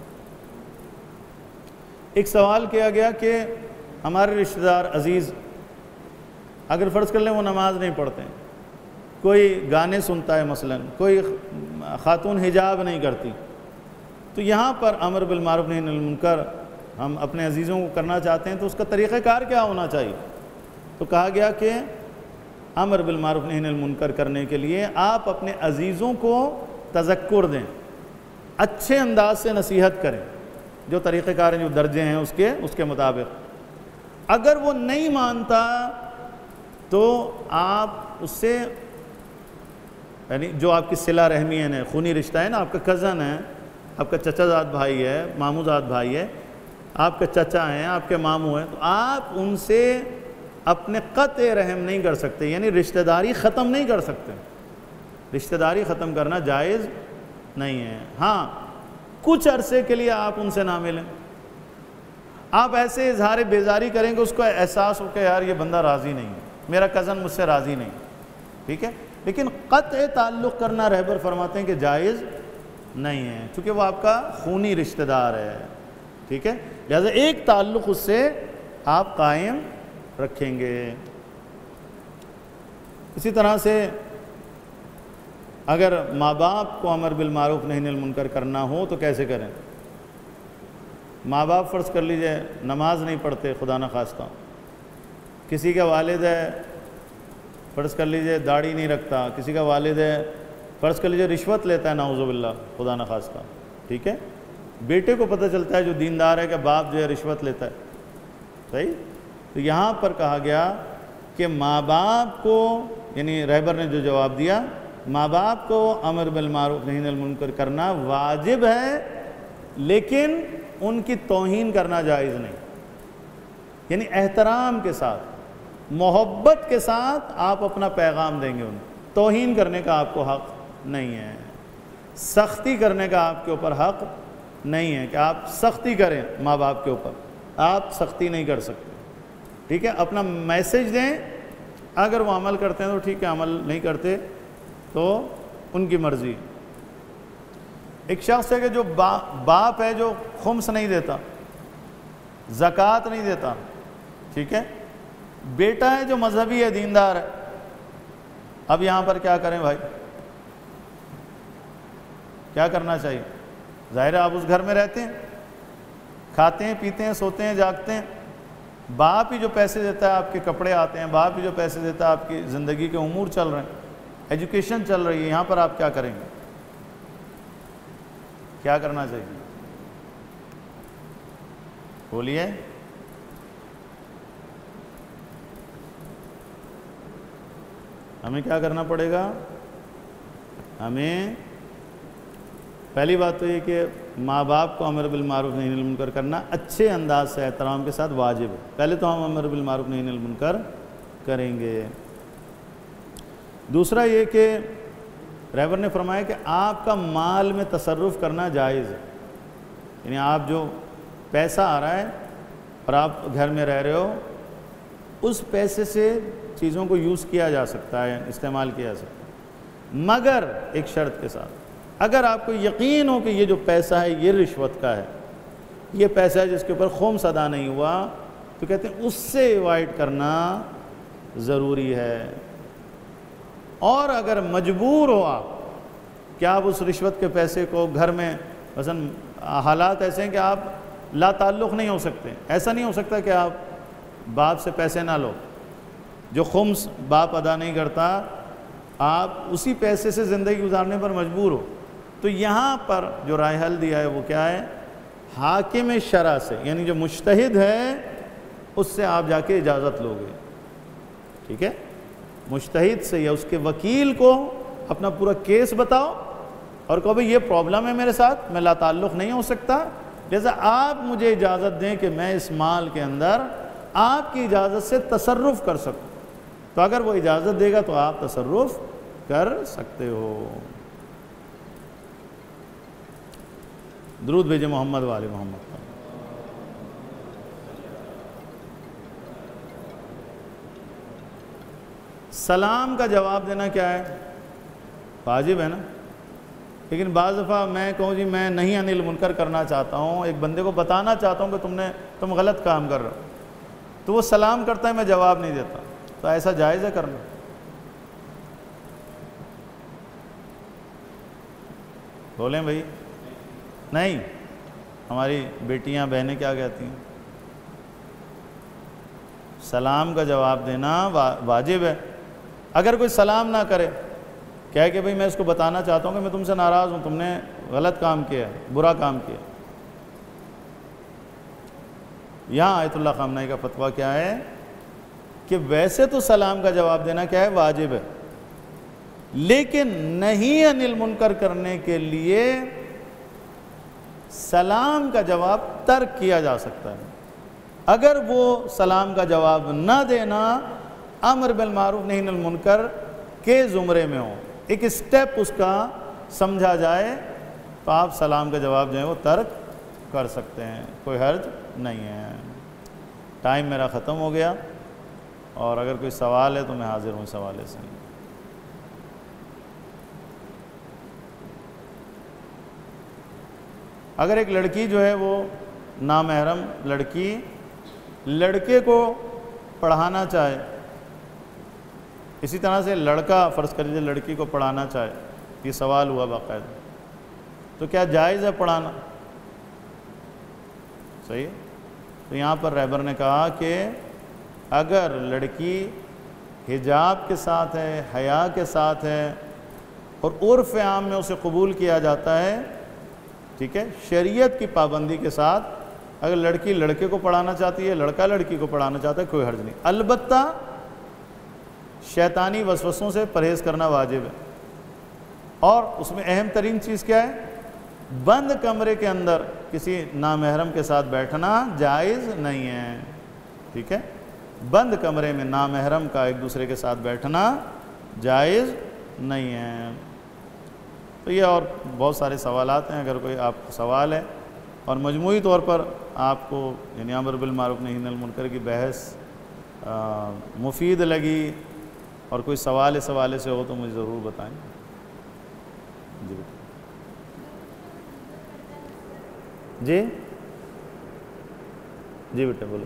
ایک سوال کیا گیا کہ ہمارے رشتہ دار عزیز اگر فرض کر لیں وہ نماز نہیں پڑھتے ہیں، کوئی گانے سنتا ہے، مثلا کوئی خاتون حجاب نہیں کرتی، تو یہاں پر امر بالمعروف نہی عن المنکر ہم اپنے عزیزوں کو کرنا چاہتے ہیں تو اس کا طریقہ کار کیا ہونا چاہیے؟ تو کہا گیا کہ امر بالمعروف نہی عن المنکر کرنے کے لیے آپ اپنے عزیزوں کو تذکر دیں، اچھے انداز سے نصیحت کریں، جو طریقہ کار ہیں، جو درجے ہیں اس کے اس کے مطابق۔ اگر وہ نہیں مانتا تو آپ اس سے یعنی جو آپ کی صلہ رحمی ہے، خونی رشتہ ہے نا، آپ کا کزن ہے، آپ کا چچا زاد بھائی ہے، ماموں زاد بھائی ہے، آپ کے چچا ہیں، آپ کے ماموں ہیں، تو آپ ان سے اپنے قطع رحم نہیں کر سکتے، یعنی رشتہ داری ختم نہیں کر سکتے، رشتہ داری ختم کرنا جائز نہیں ہے۔ ہاں کچھ عرصے کے لیے آپ ان سے نہ ملیں، آپ ایسے اظہار بیزاری کریں کہ اس کو احساس ہو کہ یار یہ بندہ راضی نہیں ہے، میرا کزن مجھ سے راضی نہیں، ٹھیک ہے، لیکن قطع تعلق کرنا رہبر فرماتے ہیں کہ جائز نہیں ہے، چونکہ وہ آپ کا خونی رشتہ دار ہے، ٹھیک ہے، لہذا ایک تعلق اس سے آپ قائم رکھیں گے۔ اسی طرح سے اگر ماں باپ کو امر بالمعروف نہی عن المنکر کرنا ہو تو کیسے کریں؟ ماں باپ فرض کر لیجئے نماز نہیں پڑھتے، خدا نہ خواستہ، کسی کا والد ہے فرض کر لیجئے داڑھی نہیں رکھتا، کسی کا والد ہے فرض کر لیجئے رشوت لیتا ہے، نعوذ باللہ، خدا نہ خواستہ، ٹھیک ہے، بیٹے کو پتہ چلتا ہے جو دیندار ہے کہ باپ جو ہے رشوت لیتا ہے، صحیح، تو یہاں پر کہا گیا کہ ماں باپ کو، یعنی رہبر نے جو جواب دیا، ماں باپ کو امر بالمعروف نہی عن المنکر کرنا واجب ہے، لیکن ان کی توہین کرنا جائز نہیں، یعنی احترام کے ساتھ، محبت کے ساتھ آپ اپنا پیغام دیں گے، انہیں توہین کرنے کا آپ کو حق نہیں ہے، سختی کرنے کا آپ کے اوپر حق نہیں ہے کہ آپ سختی کریں ماں باپ کے اوپر، آپ سختی نہیں کر سکتے، ٹھیک ہے، اپنا میسج دیں، اگر وہ عمل کرتے ہیں تو ٹھیک ہے، عمل نہیں کرتے تو ان کی مرضی۔ ایک شخص ہے کہ جو باپ ہے جو خمس نہیں دیتا، زکوٰۃ نہیں دیتا، ٹھیک ہے، بیٹا ہے جو مذہبی ہے، دیندار ہے، اب یہاں پر کیا کریں بھائی؟ کیا کرنا چاہیے؟ ظاہر ہے آپ اس گھر میں رہتے ہیں، کھاتے ہیں، پیتے ہیں، سوتے ہیں، جاگتے ہیں، باپ ہی جو پیسے دیتا ہے، آپ کے کپڑے آتے ہیں، باپ ہی جو پیسے دیتا ہے، آپ کی زندگی کے امور چل رہے ہیں، ایجوکیشن چل رہی ہے، یہاں پر آپ کیا کریں گے؟ کیا کرنا چاہیے؟ بولیے۔ ہمیں کیا کرنا پڑے گا؟ ہمیں پہلی بات تو یہ کہ ماں باپ کو امر بالمعروف نہی عن المنکر کرنا اچھے انداز سے احترام کے ساتھ واجب ہے۔ پہلے تو ہم امر بالمعروف نہی عن المنکر کریں گے۔ دوسرا یہ کہ رہبر نے فرمایا کہ آپ کا مال میں تصرف کرنا جائز ہے، یعنی آپ جو پیسہ آ رہا ہے اور آپ گھر میں رہ رہے ہو، اس پیسے سے چیزوں کو یوز کیا جا سکتا ہے، استعمال کیا جا سکتا ہے، مگر ایک شرط کے ساتھ، اگر آپ کو یقین ہو کہ یہ جو پیسہ ہے یہ رشوت کا ہے، یہ پیسہ ہے جس کے اوپر خمس ادا نہیں ہوا، تو کہتے ہیں اس سے ایوائڈ کرنا ضروری ہے۔ اور اگر مجبور ہو آپ کہ آپ اس رشوت کے پیسے کو گھر میں، مثلا حالات ایسے ہیں کہ آپ لا تعلق نہیں ہو سکتے، ایسا نہیں ہو سکتا کہ آپ باپ سے پیسے نہ لو، جو خمس باپ ادا نہیں کرتا، آپ اسی پیسے سے زندگی گزارنے پر مجبور ہو، تو یہاں پر جو رائے حل دیا ہے وہ کیا ہے؟ حاکم شرع سے، یعنی جو مجتہد ہے اس سے آپ جا کے اجازت لو گے، ٹھیک ہے؟ مجتہد سے یا اس کے وکیل کو اپنا پورا کیس بتاؤ اور کہو بھئی یہ پرابلم ہے میرے ساتھ، میں لا تعلق نہیں ہو سکتا، لہذا آپ مجھے اجازت دیں کہ میں اس مال کے اندر آپ کی اجازت سے تصرف کر سکوں، تو اگر وہ اجازت دے گا تو آپ تصرف کر سکتے ہو۔ درود بھیجے محمد والے محمد۔ سلام کا جواب دینا کیا ہے؟ واجب ہے نا، لیکن بعض دفعہ میں کہوں جی میں نہیں عن المنکر کرنا چاہتا ہوں، ایک بندے کو بتانا چاہتا ہوں کہ تم نے تم غلط کام کر رہے ہو، تو وہ سلام کرتا ہے میں جواب نہیں دیتا، تو ایسا جائز ہے کرنا؟ بولیں بھائی، نہیں؟ ہماری بیٹیاں بہنیں کیا کہتی ہیں؟ سلام کا جواب دینا واجب ہے۔ اگر کوئی سلام نہ کرے، کہے کہ بھئی میں اس کو بتانا چاہتا ہوں کہ میں تم سے ناراض ہوں، تم نے غلط کام کیا ہے، برا کام کیا۔ یہاں آیت اللہ خامنہئی کا فتویٰ کیا ہے کہ ویسے تو سلام کا جواب دینا کیا ہے؟ واجب ہے، لیکن نہیں عن المنکر کرنے کے لیے سلام کا جواب ترک کیا جا سکتا ہے۔ اگر وہ سلام کا جواب نہ دینا امر بالمعروف نہی عن المنکر کے زمرے میں ہو، ایک سٹیپ اس کا سمجھا جائے، تو آپ سلام کا جواب جو ہے وہ ترک کر سکتے ہیں، کوئی حرج نہیں ہے۔ ٹائم میرا ختم ہو گیا، اور اگر کوئی سوال ہے تو میں حاضر ہوں اس حوالے سے۔ اگر ایک لڑکی جو ہے وہ نامحرم لڑکی لڑکے کو پڑھانا چاہے، اسی طرح سے لڑکا فرض کر لیجیے لڑکی کو پڑھانا چاہے، یہ سوال ہوا باقاعدہ، تو کیا جائز ہے پڑھانا؟ صحیح ہے؟ تو یہاں پر رہبر نے کہا کہ اگر لڑکی حجاب کے ساتھ ہے، حیا کے ساتھ ہے، اور عرف عام میں اسے قبول کیا جاتا ہے، ٹھیک ہے، شریعت کی پابندی کے ساتھ، اگر لڑکی لڑکے کو پڑھانا چاہتی ہے، لڑکا لڑکی کو پڑھانا چاہتا ہے، کوئی حرج نہیں، البتہ شیطانی وسوسوں سے پرہیز کرنا واجب ہے۔ اور اس میں اہم ترین چیز کیا ہے؟ بند کمرے کے اندر کسی نامحرم کے ساتھ بیٹھنا جائز نہیں ہے، ٹھیک ہے، بند کمرے میں نامحرم کا ایک دوسرے کے ساتھ بیٹھنا جائز نہیں ہے۔ تو یہ اور بہت سارے سوالات ہیں، اگر کوئی آپ کو سوال ہے، اور مجموعی طور پر آپ کو یعنی امر بالمعروف نہی عن المنکر کی بحث مفید لگی اور کوئی سوال اس حوالے سے ہو تو مجھے ضرور بتائیں۔ جی جی جی بیٹا بولو۔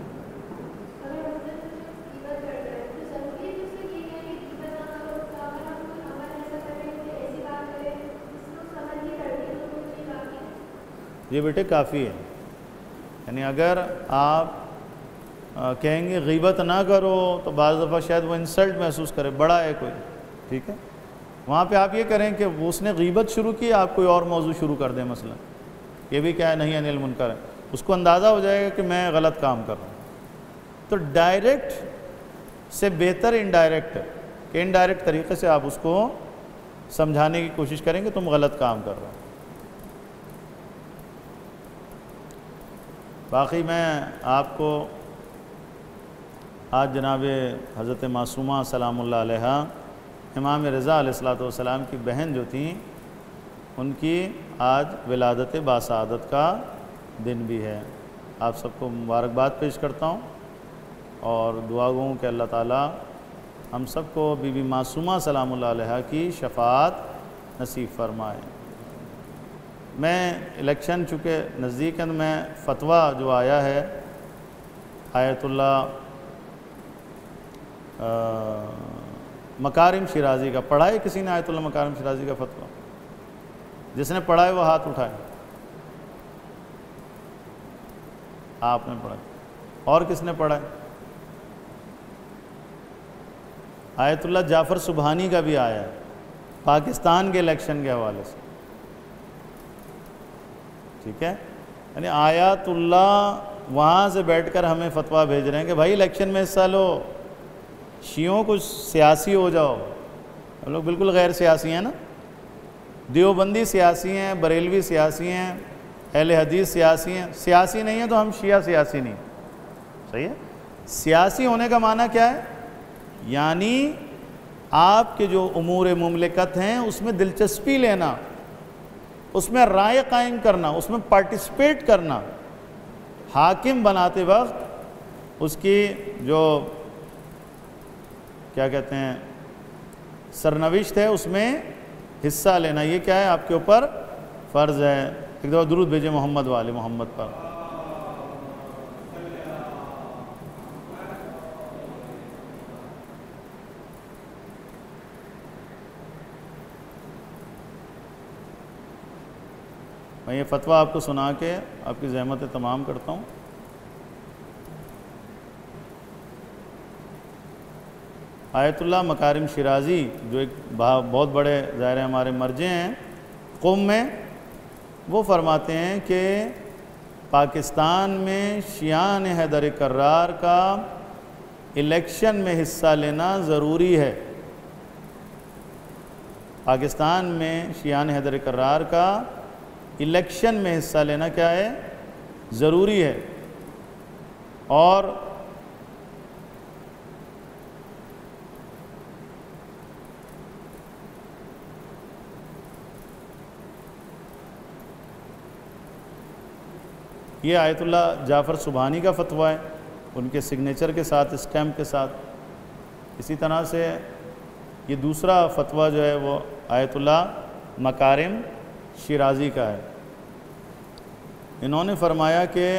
یہ بیٹے کافی ہے. یعنی اگر آپ کہیں گے غیبت نہ کرو تو بعض دفعہ شاید وہ انسلٹ محسوس کرے، بڑا ہے کوئی، ٹھیک ہے، وہاں پہ آپ یہ کریں کہ وہ اس نے غیبت شروع کی، آپ کوئی اور موضوع شروع کر دیں، مثلا یہ بھی کیا ہے نہیں انل منکر ہے، اس کو اندازہ ہو جائے گا کہ میں غلط کام کر رہا ہوں. تو ڈائریکٹ سے بہتر انڈائریکٹ ہے کہ انڈائریکٹ طریقے سے آپ اس کو سمجھانے کی کوشش کریں کہ تم غلط کام کر رہے ہو. باقی میں آپ کو آج جناب حضرت معصومہ سلام اللہ علیہ امام رضا علیہ الصلوۃ والسلام کی بہن جو تھیں، ان کی آج ولادت باسعادت کا دن بھی ہے. آپ سب کو مبارکباد پیش کرتا ہوں اور دعا گوں کہ اللہ تعالیٰ ہم سب کو بی بی معصومہ سلام اللہ علیہ کی شفاعت نصیب فرمائے. میں الیکشن چونکہ نزدیک ہے، میں فتویٰ جو آیا ہے آیت اللہ مکارم شیرازی کا، پڑھا ہے کسی نے آیت اللہ مکارم شیرازی کا فتویٰ؟ جس نے پڑھا ہے وہ ہاتھ اٹھائے. آپ نے پڑھا ہے؟ اور کس نے پڑھا ہے؟ آیت اللہ جعفر سبحانی کا بھی آیا ہے پاکستان کے الیکشن کے حوالے سے، ٹھیک ہے. یعنی آیات اللہ وہاں سے بیٹھ کر ہمیں فتویٰ بھیج رہے ہیں کہ بھائی الیکشن میں حصہ لو، شیعوں کچھ سیاسی ہو جاؤ. ہم لوگ بالکل غیر سیاسی ہیں نا، دیوبندی سیاسی ہیں، بریلوی سیاسی ہیں، اہل حدیث سیاسی ہیں. سیاسی نہیں ہیں تو ہم شیعہ سیاسی نہیں. صحیح ہے. سیاسی ہونے کا معنی کیا ہے؟ یعنی آپ کے جو امور مملکت ہیں اس میں دلچسپی لینا، اس میں رائے قائم کرنا، اس میں پارٹیسپیٹ کرنا. حاکم بناتے وقت اس کی جو کیا کہتے ہیں سرنوشت ہے اس میں حصہ لینا. یہ کیا ہے؟ آپ کے اوپر فرض ہے. ایک دفعہ درود بھیجے محمد والے محمد پر. میں یہ فتویٰ آپ کو سنا کے آپ کی زحمتیں تمام کرتا ہوں. آیت اللہ مکارم شیرازی جو ایک بہت بڑے ظاہر ہمارے مرجع ہیں قوم میں، وہ فرماتے ہیں کہ پاکستان میں شیعان حیدر کرار کا الیکشن میں حصہ لینا ضروری ہے. پاکستان میں شیعان حیدر کرار کا الیکشن میں حصہ لینا کیا ہے؟ ضروری ہے. اور یہ آیت اللہ جعفر سبحانی کا فتویٰ ہے، ان کے سگنیچر کے ساتھ، اسٹیمپ کے ساتھ. اسی طرح سے یہ دوسرا فتویٰ جو ہے وہ آیت اللہ مکارم شیرازی کا ہے. انہوں نے فرمایا کہ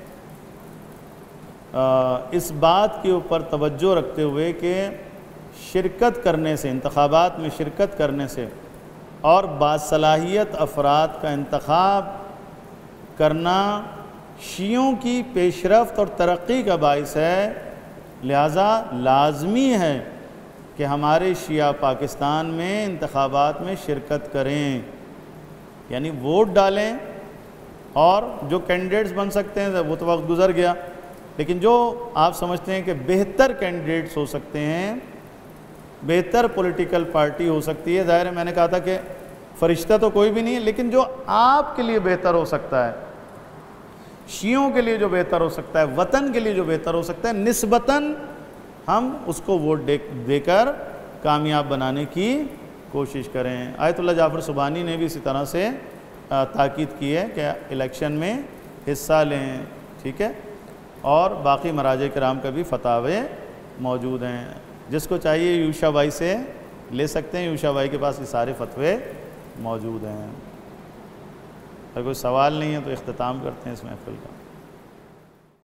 اس بات کے اوپر توجہ رکھتے ہوئے کہ شرکت کرنے سے، انتخابات میں شرکت کرنے سے اور باصلاحیت افراد کا انتخاب کرنا شیعوں کی پیش رفت اور ترقی کا باعث ہے، لہذا لازمی ہے کہ ہمارے شیعہ پاکستان میں انتخابات میں شرکت کریں. یعنی ووٹ ڈالیں، اور جو کینڈیڈیٹس بن سکتے ہیں وہ تو وقت گزر گیا، لیکن جو آپ سمجھتے ہیں کہ بہتر کینڈیڈیٹس ہو سکتے ہیں، بہتر پولیٹیکل پارٹی ہو سکتی ہے. ظاہر ہے میں نے کہا تھا کہ فرشتہ تو کوئی بھی نہیں ہے، لیکن جو آپ کے لیے بہتر ہو سکتا ہے، شیعوں کے لیے جو بہتر ہو سکتا ہے، وطن کے لیے جو بہتر ہو سکتا ہے، نسبتاً ہم اس کو ووٹ دے دے کر کامیاب بنانے کی کوشش کریں. آیت اللہ جعفر سبحانی نے بھی اسی طرح سے تاکید کی ہے کہ الیکشن میں حصہ لیں، ٹھیک ہے. اور باقی مراجع کرام کا بھی فتاوے موجود ہیں. جس کو چاہیے یوشا بھائی سے لے سکتے ہیں، یوشا بھائی کے پاس یہ سارے فتوے موجود ہیں. اگر کوئی سوال نہیں ہے تو اختتام کرتے ہیں اس محفل کا.